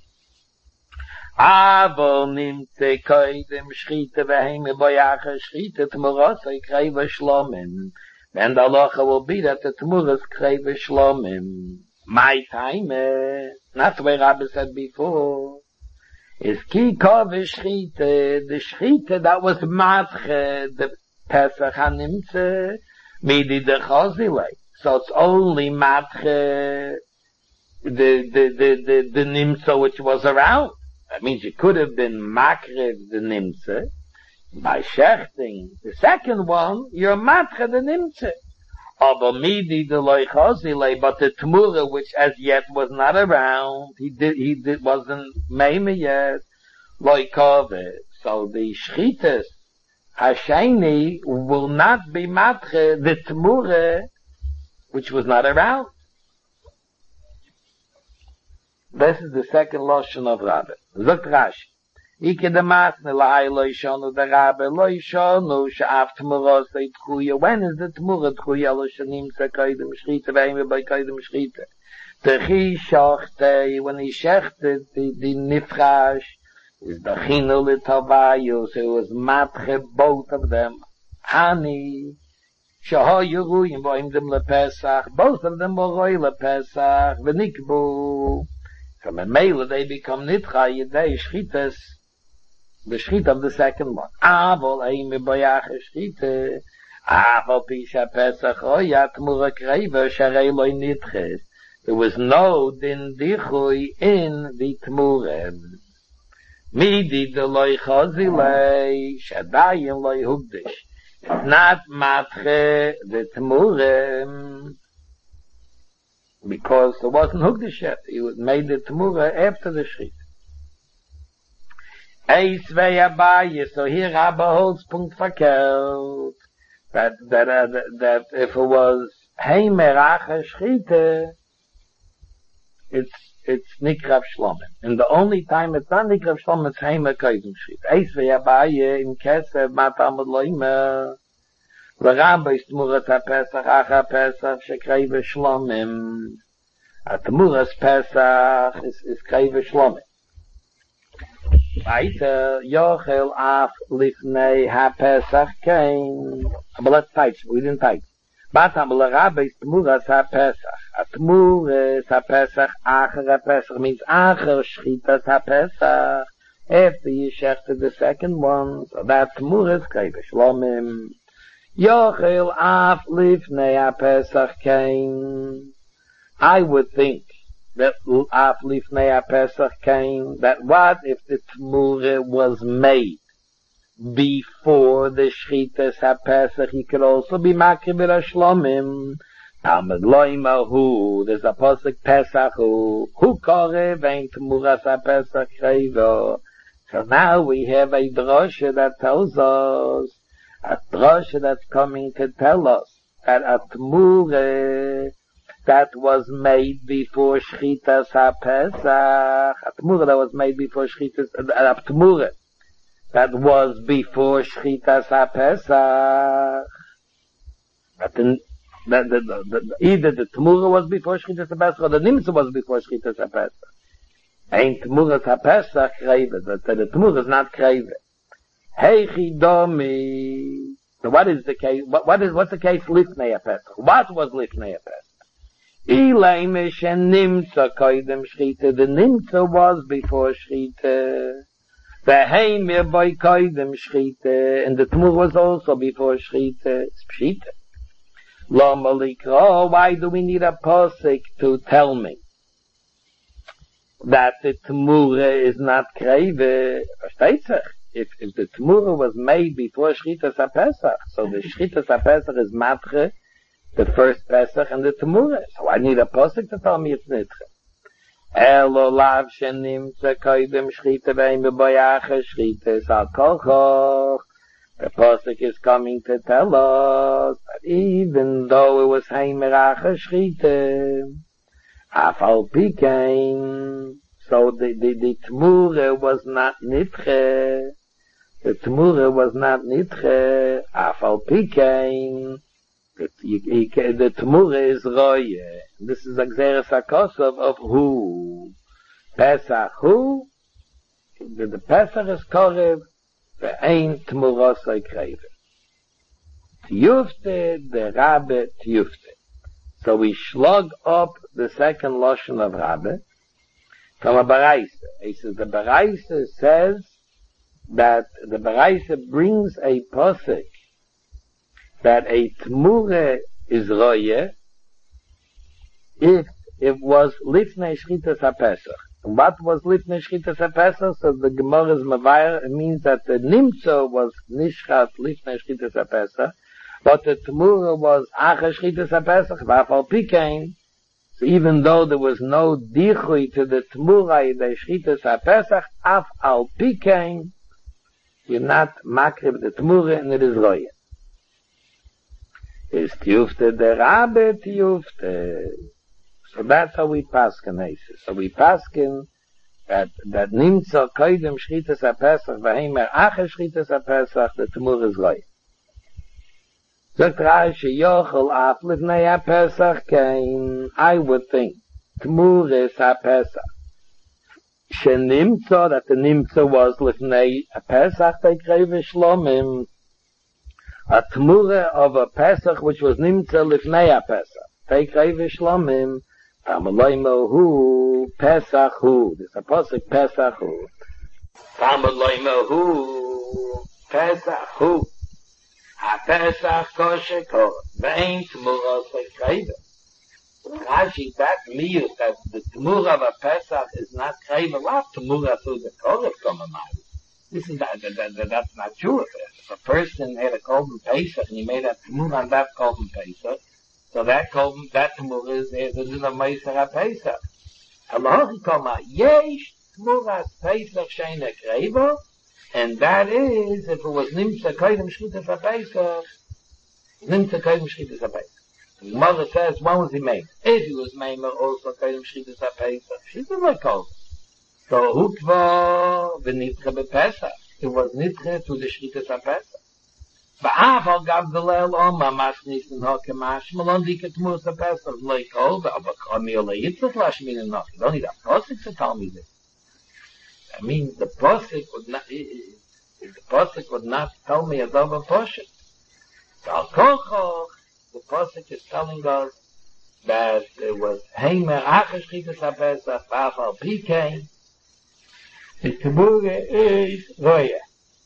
Aber nimtze koidem shchite v'heime boyache shchite t'murosai kreva shlomim. Then the halacha will be that the t'muras kreva shlomim. My time, that's the way Rabbi said before, is ki kov shchite, the shchite that was matche, the Pesach hanimtze, midi de chozile. So it's only matche, the, the, the, the, the nimtze which was around. That means you could have been makriv the nimtze by shechting. The second one, you're matche the nimtze. Aber midi the loy chozile, but the t'mura which as yet was not around, he did, he did, wasn't meime yet, loy kove. So the shchitas hasheni will not be matche the t'mura which was not around. This is the second Lashon of Rabbi. Zok Rashi. Ike de Masne, Lai Loishonu, the Rabbe Loishonu, Sha'af Tmuros, the Tchuya. When is the Tmura Tchuya, Lo Shanim, Sekoidim Shchita, Veime, by Koidim Shchita? The Chi Shochte, when he shechted the, the Nifrash, is the Chinu Litavayus, it was Matche, both of them. Hani, Shahoyu Ruyim, Voim dem LePesach, both of them were Roy LePesach, Venikbu. From a male, they become Nitcha, Yedei Shchitas, the Shchita of the second one. Avol, Eime Boyach Shchita, Avol Pisha Pesach, Oyat Mura Kreiva, Sharei Loi Nitches. There was no din dichui in the Tmurem. Midi de loy chazilei, shadayim loy hugdish. Not matche the Tmurem, because it wasn't hugdish yet. He made the Tmura after the Shrit. Eis ve'abaye, so here Rabba holds punkt verkehrt, that, that, uh, that, that if it was heimerache Shrite, it's it's Nikrav Shlomim. And the only time it's not Nikrav Shlomim, it's Heima Koidim Shrit. Eis ve'abaye in Kesev matamud loima. V'rabba is Tmuras HaPesach, Ach HaPesach, Shekreive Shlomim. A Tmuras Pesach is, is Kreive Shlomim. Weiter, Yochel Af Lifnei HaPesach came. But let's type, we didn't type. Batam l'Rabbe is Tmuras HaPesach. A Tmuras HaPesach, Acher HaPesach means Acher Shchitas HaPesach. After you shechted the second one, so that Tmuras Kreive Shlomim. Yochel Af Lifnei HaPesach came. I would think that Af Lifnei HaPesach came, that what if the Tmura was made before the Shchitas HaPesach, he could also be Makrib Shlomim. Talmud Loima Hu, there's a Pasuk Pesach Hu, Hu Kore Vein Tmuras HaPesach Kreivo. So now we have a drosha that tells us, a drosha that's coming to tell us that a Tmura that was made before Shchitas HaPesach, a Tmura that was made before Shchitas, a Tmura that was before Shchitas HaPesach, but the, the, the, the, either the Tmura was before Shchitas HaPesach or the Nimtza was before Shchitas HaPesach. Ain't Tmuras HaPesach Kreive, but the Tmura is not Kreive. Heichi Domi. So what is the case? What, what is, what's the case Lifnei HaPesach? What was Lifnei HaPesach? Ileimish and Nimtza koidem Shchita. The Nimtza was before Shchita. The Heimir by koidem Shchita. And the Tmur was also before Shchita. It's Pshita. Lama likra. Why do we need a posik to tell me that the Tmura is not Kreive? Versteht sich? If, if the Tmura was made before Shchitas HaPesach, so the Shchitas HaPesach is Matche, the first Pesach and the Tmura. So I need a Pasuk to tell me it's Nitche. Elo lav shenim tzekoidem shchita ve'im b'boyacha shchita sal kolchoch. The Pasuk is coming to tell us that even though it was heimeracha shchita, afal pikein, so the, the, the Tmura was not Nitche. The Tmura was not Nitche, afal pikein. The, the Tmura is Roye. This is Agzeres HaKosov of who? Pesach who? The, the Pesach is Korev, the Ein Tmurosai Kreive. Tiyufte, the Rabbe Tiyufte. So we slug up the second Lashon of Rabbe from a Baraisa. He says the Baraisa says that the Baraisa brings a posik that a Tmura is Roye if it was Lifnei Shchitas HaPesach. And what was Lifnei Shchitas HaPesach? So the Gemara is Mavair, it means that the Nimtza was Nishchat Lifnei Shchitas HaPesach, but the Tmura was Acha Shchitas HaPesach, V'afal Pikein. So even though there was no Dichui to the Tmura, the Shchitas HaPesach, Af Al Pikein, you're not Makrib the Tmura, and it is Roye. Is Tiyufte the Rabbe Tiyufte. So that's how we paskin. So we paskin that that nimtza koydem shchitas ha-Pesach v'heimer acher shchitas ha-Pesach, the Tamur is goy. Sagt Rashi, yochel af lifnei ha-Pesach kein, I would think, Tamur is ha-Pesach. Shenimtza, that the nimtza was lifnei ha-Pesach, they crave shlomim, a Tamura of a Pesach which was nimtza lifnei ha-Pesach, they crave shlomim, Tamaloimo hu, Pesach hu. There's a pasuk Pesach hu. Tamaloimo hu, Pesach hu. Ha Pesach kosher kor. Vein Tamura sekreiva. Rashi, that means that the Tamura of a Pesach is not kreiva. What Tamura through the Korah come about? This is that, that, that, that's not true. If a person had a Korban Pesach and he made a Tamura on that Korban Pesach, so that kolm, that Tamura is, is a Meiser HaPesach. Halachi koma, yesh Tamuras Pesach sheina kreiva, and that is, if it was nimtza koydem shchitas HaPesach, nimtza koydem shchitas HaPesach. The mother says, when was he made? If he was made also koydem shchitas HaPesach, she's a like kolm. So, hutva v'nitche bePesach. It was nitche to the shchitas HaPesach. Ba'aval gav delel oma mashnis in hoke mashmal on dike tmus a pesach like oh but kami ole yitzach lashmin in hoke. Don't need a posik to tell me this. I mean the posik would not the posik would not tell me as of a posik. Al kochoch the posik is telling us that it was heimer acher shchitas ha pesach ba'aval pikein. The Tamura is roya.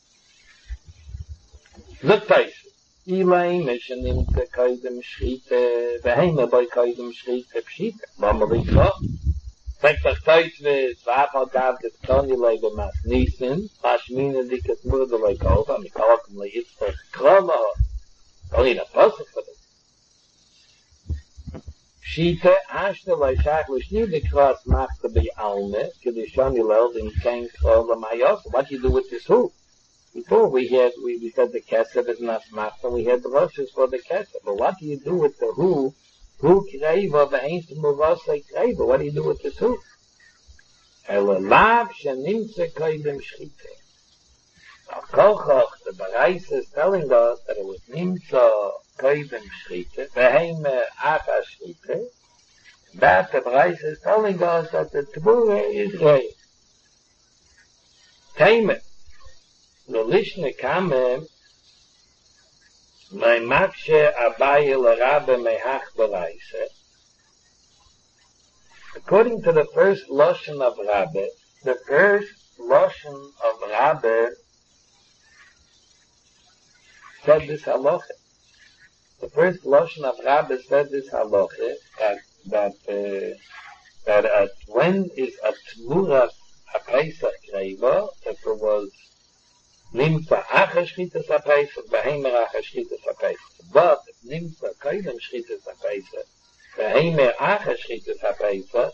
Look, guys. Elaine, mission in the koydem shchite, beheimer by koydem shchite pshite. Mamalik ho. Sagt doch Teut with Vafal gav the Tony Lebe Mas Nissen, Mashmina diket Murder like over, Mikalkum le Yitzchak Krama. Only the pasuk for this. Pshite, Ashta le Shach Lishni the cross macht to be Alme, Kedishani Leld in Kain Krama Mayos. What do you do with this hoop? Before we had, we, we said the kesef is not master, we had the rushes for the kesef. But what do you do with the who? Who kreiva, the ain't muvasai kreiva. What do you do with the who? Elalav shenimtze koydem shchite. Now, Kochach, the Barais is telling us that it was nimtze koydem shchite, veheime acha shchite. That the Barais is telling us that the Tabura is rei. Taimet. No lishne kame my makshe abaye l'rabe mehach b'raise. According to the first lashon of Rabbe, the first lashon of Rabbe said this halacha. The first lashon of Rabbe said this halacha that that uh, that uh, when is a tmuras ha-Pesach kreiva, if it was nimtza acher shchitas ha-Pesach, beheimer acher shchitas ha-Pesach. But if nimtza koydem shchitas ha-Pesach, beheimer acher shchitas ha-Pesach,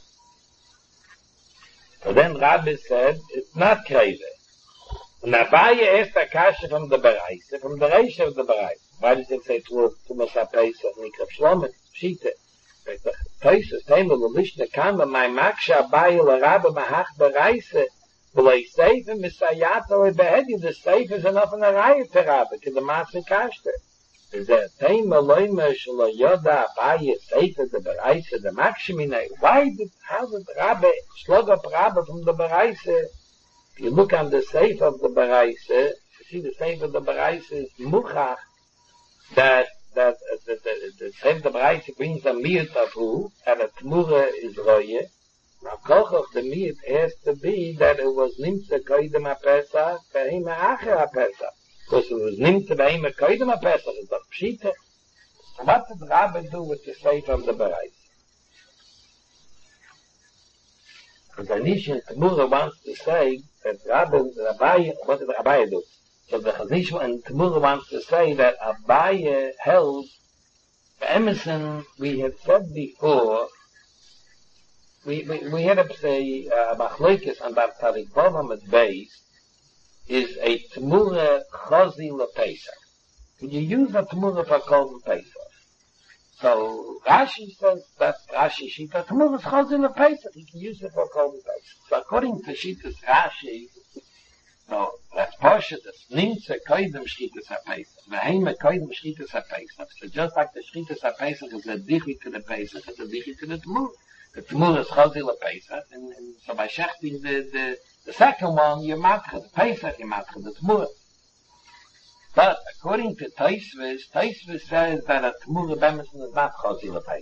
so then Rabbi said, it's not kreiva. And Abaye asked a kasha from the Baraisa, from the Reisha of the Baraisa. Why does it say Tumas ha-Pesach, Nikrav Shlomit, Pshite? The Pesach, Taimel, the Lishna Kama, my Maksha Abaye l'Rabbe Mahach Baraisa, V'lei Seif and Misayat or Behedi, the Seif is enough in a Raya to Rabbe, to the Matzah Kashter. Is that Taimel Loime Shlo Yoda Abaye Seif the Baraisa, the Makshimine? Why did, how did Rabbe slug up Rabbe from the Baraisa? If you look on the Seif of the Baraisa, you see the Seif of the Baraisa is Muchach, that that uh, the the, the Seif of the Baraisa brings a miyut of who, and a Tmura is Roye. Now, Kochach, the miyut has to be that it was Nimtza Koydem HaPesach, Behema Acher HaPesach. Because it was Nimtza Behema Koydem HaPesach, it's a Pshita. So what did Rabbi do with the Seif of the Baraisa? Because Anishin Tmura wants to say that Rabbi, Rabbi, what did Rabbi do? So the Chazishma and Tmura wants to say that Abaye held, Emerson, we had said before, we, we, we had to say, uh, Machlokes on Bar Tarik Bovam at base, is a Tmura Chazi LePesach. Could you use a Tmura for Korban Pesach? So Rashi says that Rashi Shita Tmur is Chazil of Pesach. You can use it for Korban Pesach. So according to Shita's Rashi, so that's Pasha, that's Nimtze Koidem Shchitas HaPesach. V'heime Koidem Shchitas HaPesach. So just like the Shchitas HaPesach is a dichi to the Pesach, it's a dichi to the Tmur. The Tmur is Chazil of Pesach, and, and so by shechting the, the, the second one, you matcha the Pesach, you matcha the Tmur. But according to Taisvis, Taisvis says that a Tmur Bemison is not Chazil of Pesach.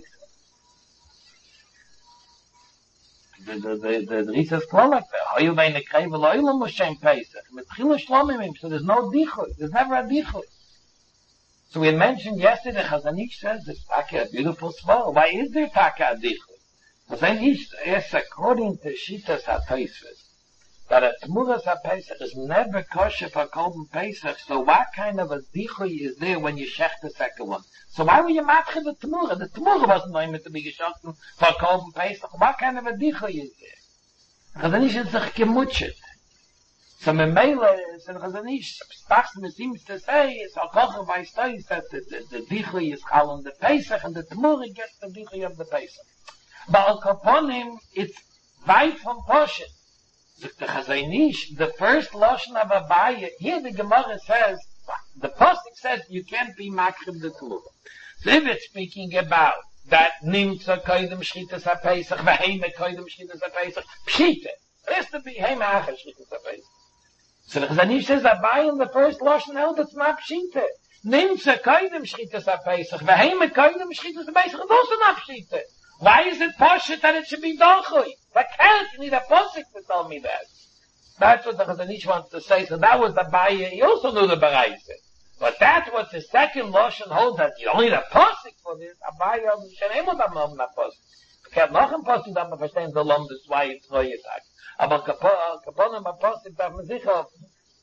The, the, the, the, the Risa is clear like that. Hoyu vein nekreiv v'lo'ilam Moshem Pesach. Metchila shlomim, so there's no dichoy. There's never a dichoy. So we had mentioned yesterday, Chazanish says, this taka a beautiful svar. Why is there taka a dichoy? Chazanish says, according to Shitas HaTaisvis, that a Tmuras HaPesach is never kosher for Korban Pesach, so what kind of a dichoy is there when you shech the second one? So why were you matcha the Tmura? The Tmura wasn't going to be geschochten for Korban Pesach. What kind of a dichoy is there? Chazanish is sich gemutscht. So Memele, so Chazanish, Spachsme seems to say, it's a kocher by stories that the, the, the dichoy is chal on the Pesach, and the Tmura gets the dichoy of the Pesach. But al Kaponim, it's weit from Poshet. So the Chazanish, the first Lashon of Abaye, here the Gemara says, the Pasuk says you can't be makrim the Tmura. So if it's speaking about that nimtza koidem shchitas ha-pesach, v'heime koidem shchitas ha-pesach, pshite. It has to be heime achar shchitas ha-pesach. So the Chazanish says, Abai in the first Lashon held it's not pshite. Nimtza koidem shchitas ha-pesach, v'heime koidem shchitas ha-pesach, it's also not pshite. Why is it poshut that it should be dochui? That can't, you need a Pasuk to tell me that. That's what the Chazanish wants to say. So that was the Abai, he also knew the Baraisa. But that's what the second Lashon holds, that you don't need a Pasuk for this. Abai, also, you can't able to have a Pasuk. You can't noch ein Pasuk, that man verstehen the Lom, that's why it's Roye Tag. Aber Kaponim a Pasuk, darf man sich auf.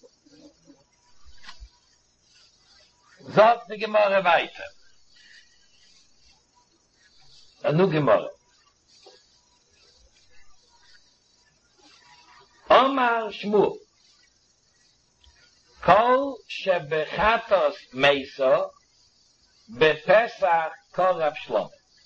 Sagt die Gemara weiter. Anu Gemara. Omar Shmuel. Kol shebechatos meiso bepesach korav shlom.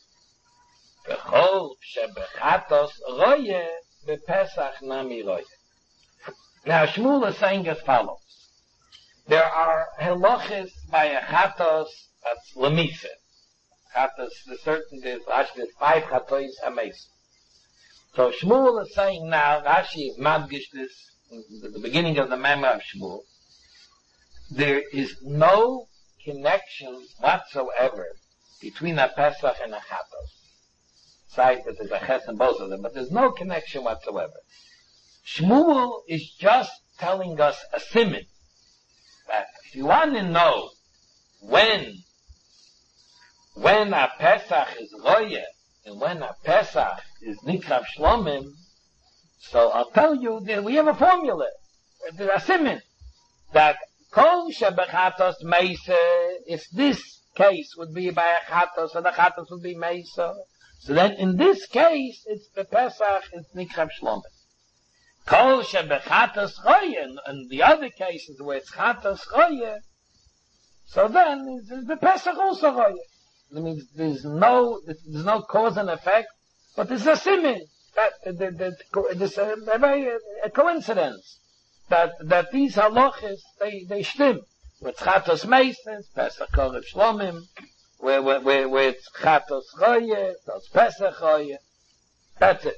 Kol shebechatos roye bepesach nami roye. Now Shmuel is saying as follows. There are halachas by a chatos that's lemisa. Chatos, the certain, there's actually five chatos a meiso. So Shmuel is saying now, Rashi is madgish this, at the beginning of the Mema of Shmuel, there is no connection whatsoever between a Pesach and a Chatos. Aside that there's a Ches in both of them, but there's no connection whatsoever. Shmuel is just telling us a siman, that if you want to know when, when a Pesach is Roye, and when a Pesach is Nikrav Shlomim, so I'll tell you that we have a formula, a siman, that Kol shebechatos meisa, if this case would be by a chatos, and the chatos would be meisa, so then in this case, it's the Pesach, it's Nikrav Shlomim. Kol shebechatos choye, and the other cases where it's chatos choye, so then it's the Pesach also choye. That means there's no, there's no cause and effect, but there's a siman, that, that, that, there's a, a, a coincidence. That, that these halachas, they, they stim. With chatos meisnes, Pesach korav shlomim, where, where, where, where it's chatos choye, that's Pesach choye. That's it.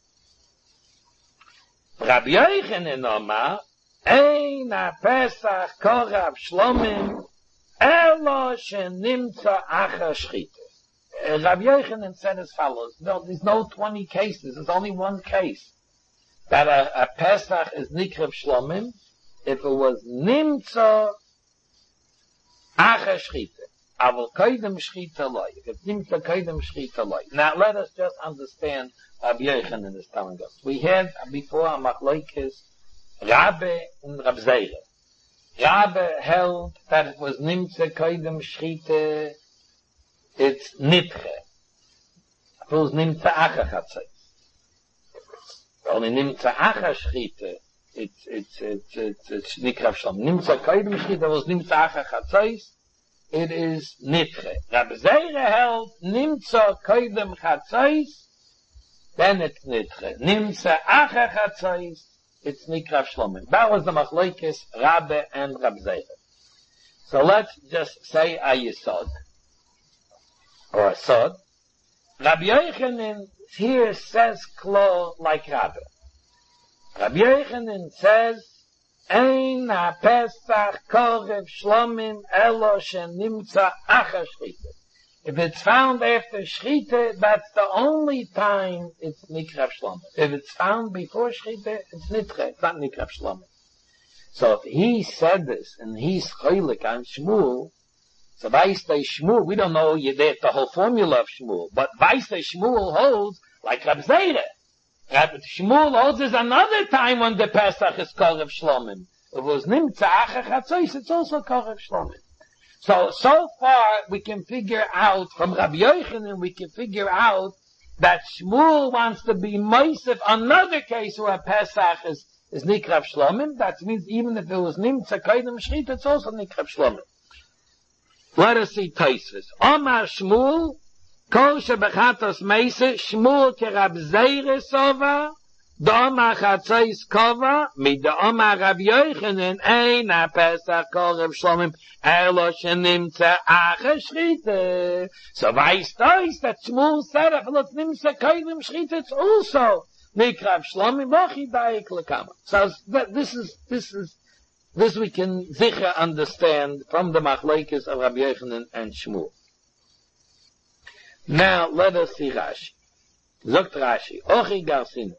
Rabbi Yochanan Omar, ein a Pesach korav shlomim, elo shenimtza achar shchita. Rabbi Yochanan said as follows, no, there's no twenty cases, there's only one case. That a, a Pesach is Nikrav Shlomim, if it was Nimtza Achar Shchita. Aval Koidem Shchita Loi. If it's Nimtza Koidem Shchita Loi. Now let us just understand Rabbi Yochanan is telling us. We had before a Machlokes Rabbe and Rab Zeira. Rabbe held that it was Nimtza Koidem Shchita, it's Nitche. It was Nimtza Achar Chatzai. Only nimtza achar shchita, it's, it's, it's, it's, it's nikrav shlom. Nimtza koidem shchita was nimtza achar chatzos, it is nitche. Rabbi Zeira held, nimtza koidem chatzais, then it's nitche. Nimtza acha chatzais, it's nikrav shlomim. That was the machlokes Rabbi and Rabbi Zeira. So let's just say a yisod, or a sod. Rabbi Yochanan here says klo like Rabbi. Rabbi Yochanan says, Ein ha-Pesach korev shlomim elo shenimtza acha shchita. If it's found after shchita, that's the only time it's nikrav shlomim. If it's found before shchita, it's nitche, it's not nikrav shlomim. So if he said this, and he's cholik on Shmuel, so Vaistai Shmuel, we don't know yet the whole formula of Shmuel, but Vaistai Shmuel holds like Rab Zeira. Rabbi Shmuel holds there's another time when the Pesach is Korev Shlomim. If it was Nimtza Acha Chatzois, it's also Korev Shlomim. So, so far we can figure out, from Rabbi Yochanan we can figure out that Shmuel wants to be Moisef, another case where Pesach is, is Nikrav Shlomim. That means even if it was Nimtza Koidem Shchita, it's also Nikrav Shlomim. Let us see Tosfos. Omar Shmuel, Kol shebechatos meise, Shmuel ke Rab Zeira sova, Doma chatzos kova, mit de Omar Rab Yochanan, ein ha-Pesach korev shlomim, elo shenimtza acha shchita. So weißt du, that Shmuel said, if it's nimtza koidem shchita, it's also nikrav shlomim, mochi daik lekama. So this is, this is, this we can sicher understand from the machlokes of Rabbi Yochanan and Shmuel. Now, let us see Rashi. Zogt Rashi, Ochi Garsinu.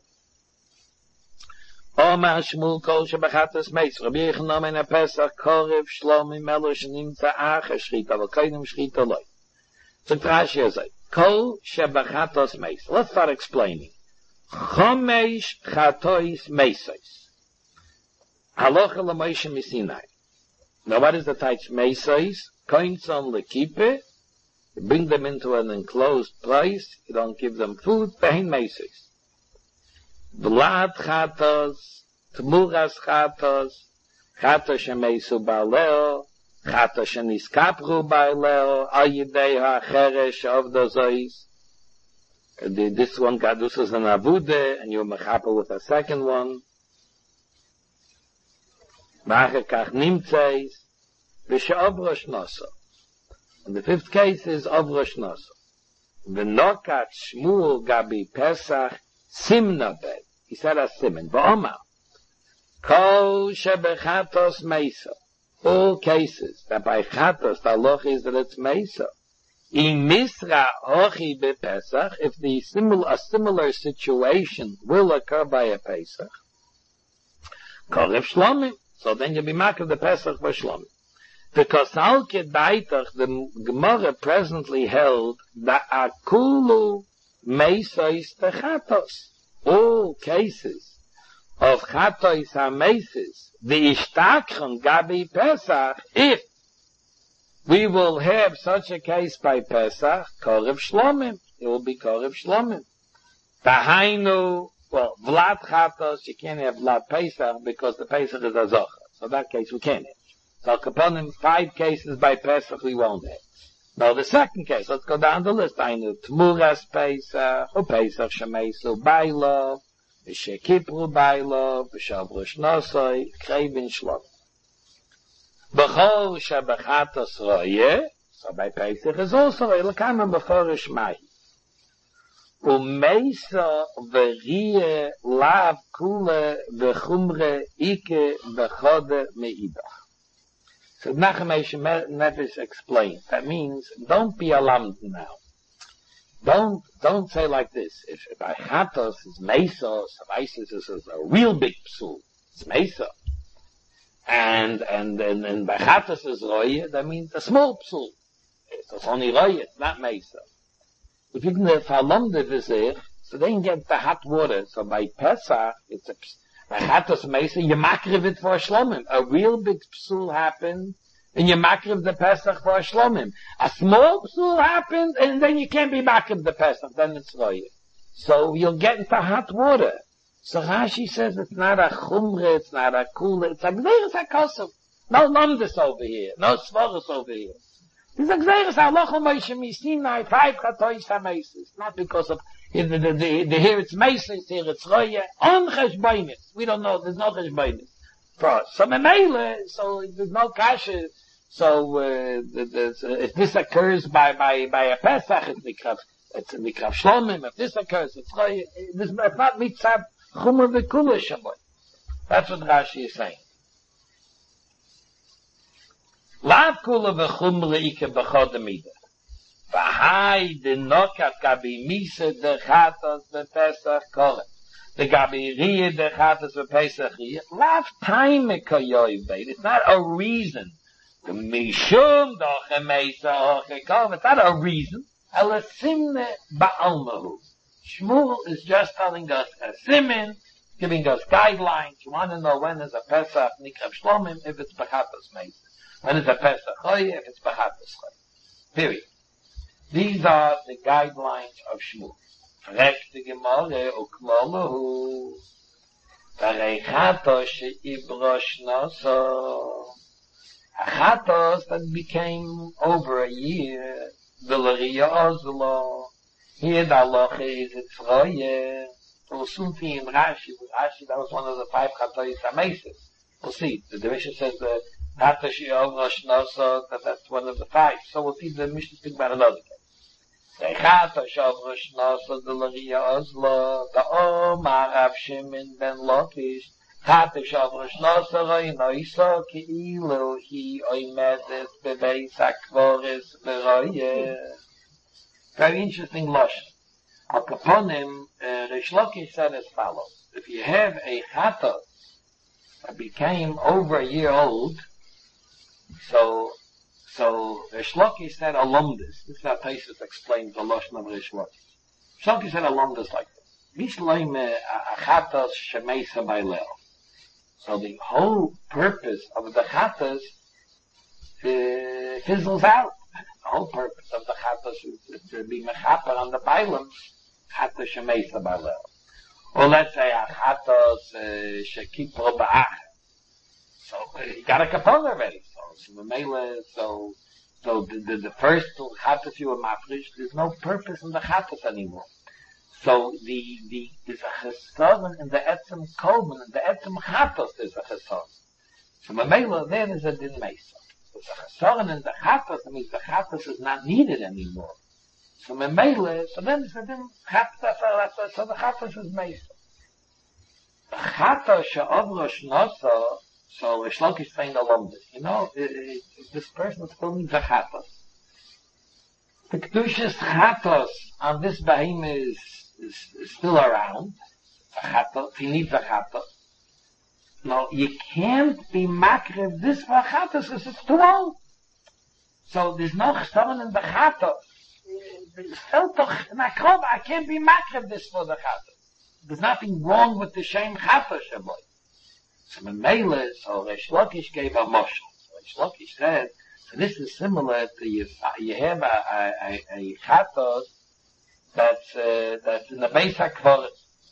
Omar Shmuel kol shebechatas meis, Rabbi Yochanan in a Pesach, Korev, Shlomi, Melosh, Nimtza, Acha, Shchita, aber keinem Shchita loy. Zogt Rashi azay, kol shebechatas meis. Let's start explaining. Chomesh chatois meisos. Halacha l'Moshe Misinai. Now what is the type meisos? Coins on the kippah. You bring them into an enclosed place. You don't give them food. Behin meisos. Vlad chatos, tmuras chatos, chatos shemeisu ba'leo, chatos sheniskapru ba'leo, ayidei ha'cheresh of the zois. This one got, this is an avude, and you're mechaper with a second one. Macher kach nimtzeis, v'she'ov rosh noso. And the fifth case is of rosh noso. V'nokat Shmuel gabi Pesach simna be. He said a simen. V'omar. Kol shebechatos meisa. All cases that by chatos the halacha is that it's meisa. In misra hochi be Pesach, if the similar, a similar situation will occur by a Pesach, korev shlomim. So then you'll be making the Pesach for Shlomim. Because Alke Daitach, the Gemara presently held, that Akulu Meisais Techatos. All cases of Chatos HaMeises, the Ishtakron Gabi Pesach, if we will have such a case by Pesach, Korev Shlomim. It will be Korev Shlomim. Tahainu, well, Vlad Chatos, you can't have Vlad Pesach because the Pesach is a Zocher. So in that case we can't have. So Kaponim, five cases by Pesach we won't have. Now the second case, let's go down the list. I know Tmuras Pesach, or Pesach Shemeisu Bailo, V'Shekipru Bailo, V'Shav Rosh Nosoi, Krevin Shlom. B'chol Shebechatos Roye, so by Pesach is also Elakaman B'chorish Mahi. Umeisa v'riye lav kule v'chumre ike v'chode me'idach. So Nachemeshe Nefesh explained. That means, don't be alarmed now. Don't, don't say like this. If, if by chatos is meisa, Savaisis is a real big psul. It's meisa. And, and, and, and by chatos is roye, that means a small psul. It's only roye, it's not meisa. If you can verlomde v'zich, so they can get the hot water. So by Pesach, it's a, by chatos meisa, you makriv it for a shlomim. A real big psul happened, and you makriv the Pesach for a shlomim. A small psul happened, and then you can't be makriv the Pesach, then it's roye. So you'll get into hot water. So Rashi says it's not a chumre, it's not a kula, it's a gzeres hakosov. No lumdus over here, no svarus over here. This is Xeris Halacha Moshe Misinai, five Chatois HaMesis. Not because of, the, the, the, the, here it's Mesis, here it's Roya, on Cheshbainis. We don't know, there's no Cheshbainis. For us. So Memele, so there's no Kasha, so, uh, the, the, if this occurs by, by, by a Pesach, it's Nikrav, it's Nikrav Shlomim, if this occurs, it's Roya, it's not Mitzab, Chumer V'Kula Shaboy. That's what Rashi is saying. Lav kula v'chumre ike b'chod mida. V'hai de nokat gabi misa de chatos v'pesach koret. The gabi riya de chatos v'pesach riya. Lav taime koyoy beit. It's not a reason. The mishum doche meisa hoche koret. It's not a reason. Ela simne ba'almahu. Shmuel is just telling us a simin, giving us guidelines. You want to know when is a Pesach, Nikrav Shlomim, if it's b'chatos meisa. When it's a Pesach Choy, if it's Bechatas Choy. Period. These are the guidelines of Shmuel. Frek the Gemara, ukmolahu, v'reichatos she'ibrosh noso. A chatos that became over a year, v'lariya ozlo. Here the halacha is it's Roye. We'll soon see in Rashi, Rashi, that was one of the five chatois HaMesis. We'll see. The Division says the Hatashi Ovrosh Noso, that that's one of the five. So we'll see the Mishnah speak about another case. The Hatashi Ovrosh Noso, the Lariya Ozlo, the Omar Rav Shimon ben Lakish, Hatashi Ovrosh Noso, Roi Noiso, Ki Ilu, Hi Oimedes, Bebeis HaKvoris, Beroye. Very interesting Lashon. Al Kaponim, Rish Lakish said as follows. If you have a Chatos that became over a year old, So, so, Rish Lakish said alumdus. This is how Taisus explains the Lashon of Rish Lakish. Rish Lakish said alumdus like this. Mishloime achatos shemeisa bailel. So the whole purpose of the chatos uh, fizzles out. The whole purpose of the chatos is to be mechaper on the bailam, chatos shemeisa bailel. Or let's say achatos shekipro ba'ach. So he got a kapara already. So the mele, so so the the, the first chatos you were mafresh, there's no purpose in the chatos anymore. So the the there's a chesaron in the etzem kolben, in the etzem chatos there's a chesaron. So the mele then is a din meisa. There's a chesaron in the chatos, that means the chatos is not needed anymore. So the mele, so then it's a din chatos, so the chatos is meisa. The chatos she'ovrosh noso. So Rish Lakish is saying along this. You know, it, it, this person still needs a chatos. The Kedushas chatos on this behemoth is, is, is still around. A chatos. He needs a chatos. No, you can't be makrev this for chatos because it's too old. So there's no chesaron in the chatos. I can't be makrev this for the chatos. There's nothing wrong with the shem chatos shaboy. So Mele, so Rish Lakish gave a moshel. So Rish Lakish said, so this is similar to you, you have a, a, a, a chatos that's, uh, that's in the Beis HaKvoros.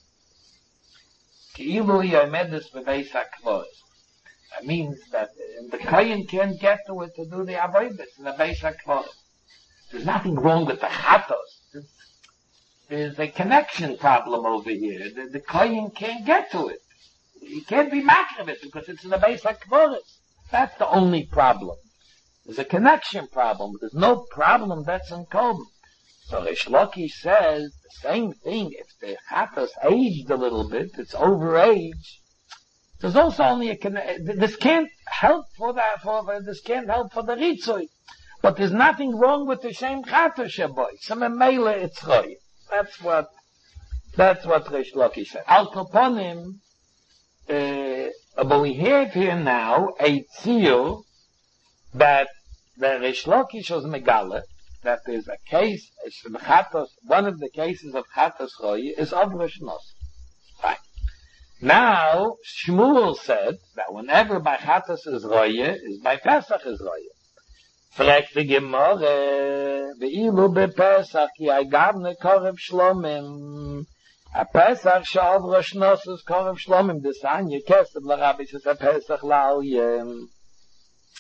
Ki'ilu yomedes bebeis HaKvoros. That means that the Kohen can't get to it to do the avodas in the Beis HaKvoros. There's nothing wrong with the chatos. There's, there's a connection problem over here. The, the Kohen can't get to it. He can't be makrev it because it's in the Beis HaKvoros. That's the only problem. There's a connection problem. There's no problem that's in Kolben. So Rish Lakish says the same thing. If the chatos aged a little bit, it's overage. There's also only a connection. This can't help for that. For, for this can't help for the ritzoi. But there's nothing wrong with the same chatos shaboy. So memele it's choy. That's what. That's what Rish Lakish said. Al Kaponim. Uh, but we have here now a tziyur that the Rish Lakish was megala, that there's a case, one of the cases of chatos choy is Ovrosh Noso. Fine. Now, Shmuel said that whenever by chatos is roye, is by Pesach is roye. Fragt the Gemara, ve'ilu bePesach, ki agavne korev shlomim, a Pesach she'ov Rosh Nosos korev shlomim, desanya kesef l'rabbi says a Pesach la'oyem.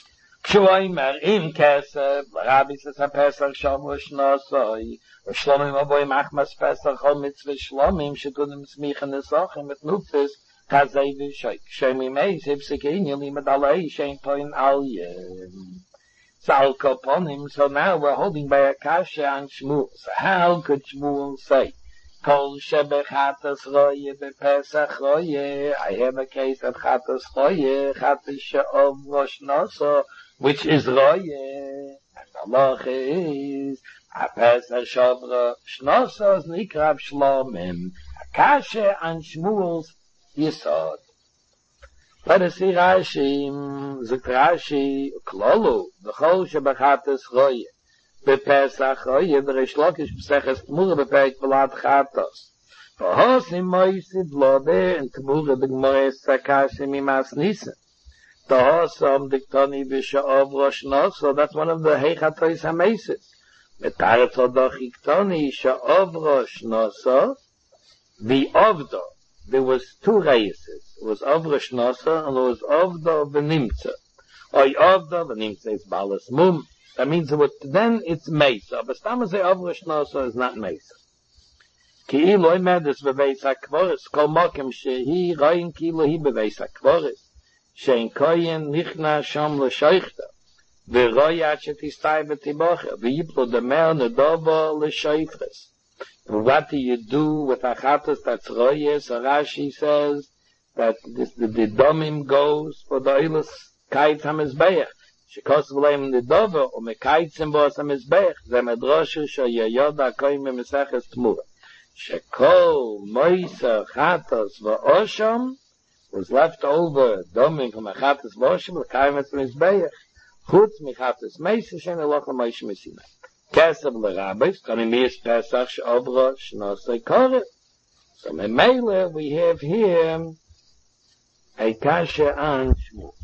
Shloimer im Kesef, Rabbi says a Pesach Shavuos Nosoi, or Shlomim Aboy Machmas Pesach Chol Mitzvah Shlomim, Shetunim Smichen Nesachim, mit Nufis, Chazei V'Shoik, Shemi Meis, Ipsik Inyali, Medalei, Shem Poin Alyem. Sal Koponim, so now we're holding by a Kasha and Shmuel. So how could Shmuel say, Kol Shebechatas Roye Bepesach Roye, I have a case of Chatas Roye, Chatas She'ov Rosh Noso, which is Roye, and Allah is, a Pesach Shavra Shnosos Nikrav Shlomim, Kasha and Shmuel's Yisod. Let us see Rashi, Zek Rashi, Klolu, the Chol Shebechatas Roye, Bepesach Roye, the Reish Lakish B'seches T'mura B'perek V'lad Chatos. V'hos im Moisid Lode, and T'mura B'gmores Sakashim Imas Nissen. V'hos am Diktoni V'sha'ov Rosh Noso, that's one of the Heichatois HaMesis. V'taret Odoch Iktoni Sha'ov Rosh Noso, V'ovdo. There was two reises. It was Ov Rosh Noso, and it was Ovdo V'nimtza. Oy Ovdo V'nimtza is Balas Mum. That means it would, then it's Mesa. But Stamma say Ov Rosh Noso is not Mesa. Ki ilo imedus beveis hakvoris, kol mokem shehi roin ki ilo hi beveis hakvoris, shein koyen nichna sham l'shoichta, v'roi at shetistai v'tibocha, v'yiplo demer nedovo l'shoifres. What do you do with achatas that's roye? So Rashi says that this, the, the domim goes for the oilus kait hamizbeach. Shekos v'leim nedovo, o mekaitzim bos hamizbeach, ze medroshu shoyoyoda koyim b'meseches t'mura. Shekol moisa chatos v'osham was left over domim from a chatos v'osham l'kayim et mizbeach. Chutz michatos meisa shen eloch l'moish mesina. Kesef l'rabbis, kanimiyas Pesach she'ovro sh'nosei koreh. So, memele, we have here a kasha on Shmuel.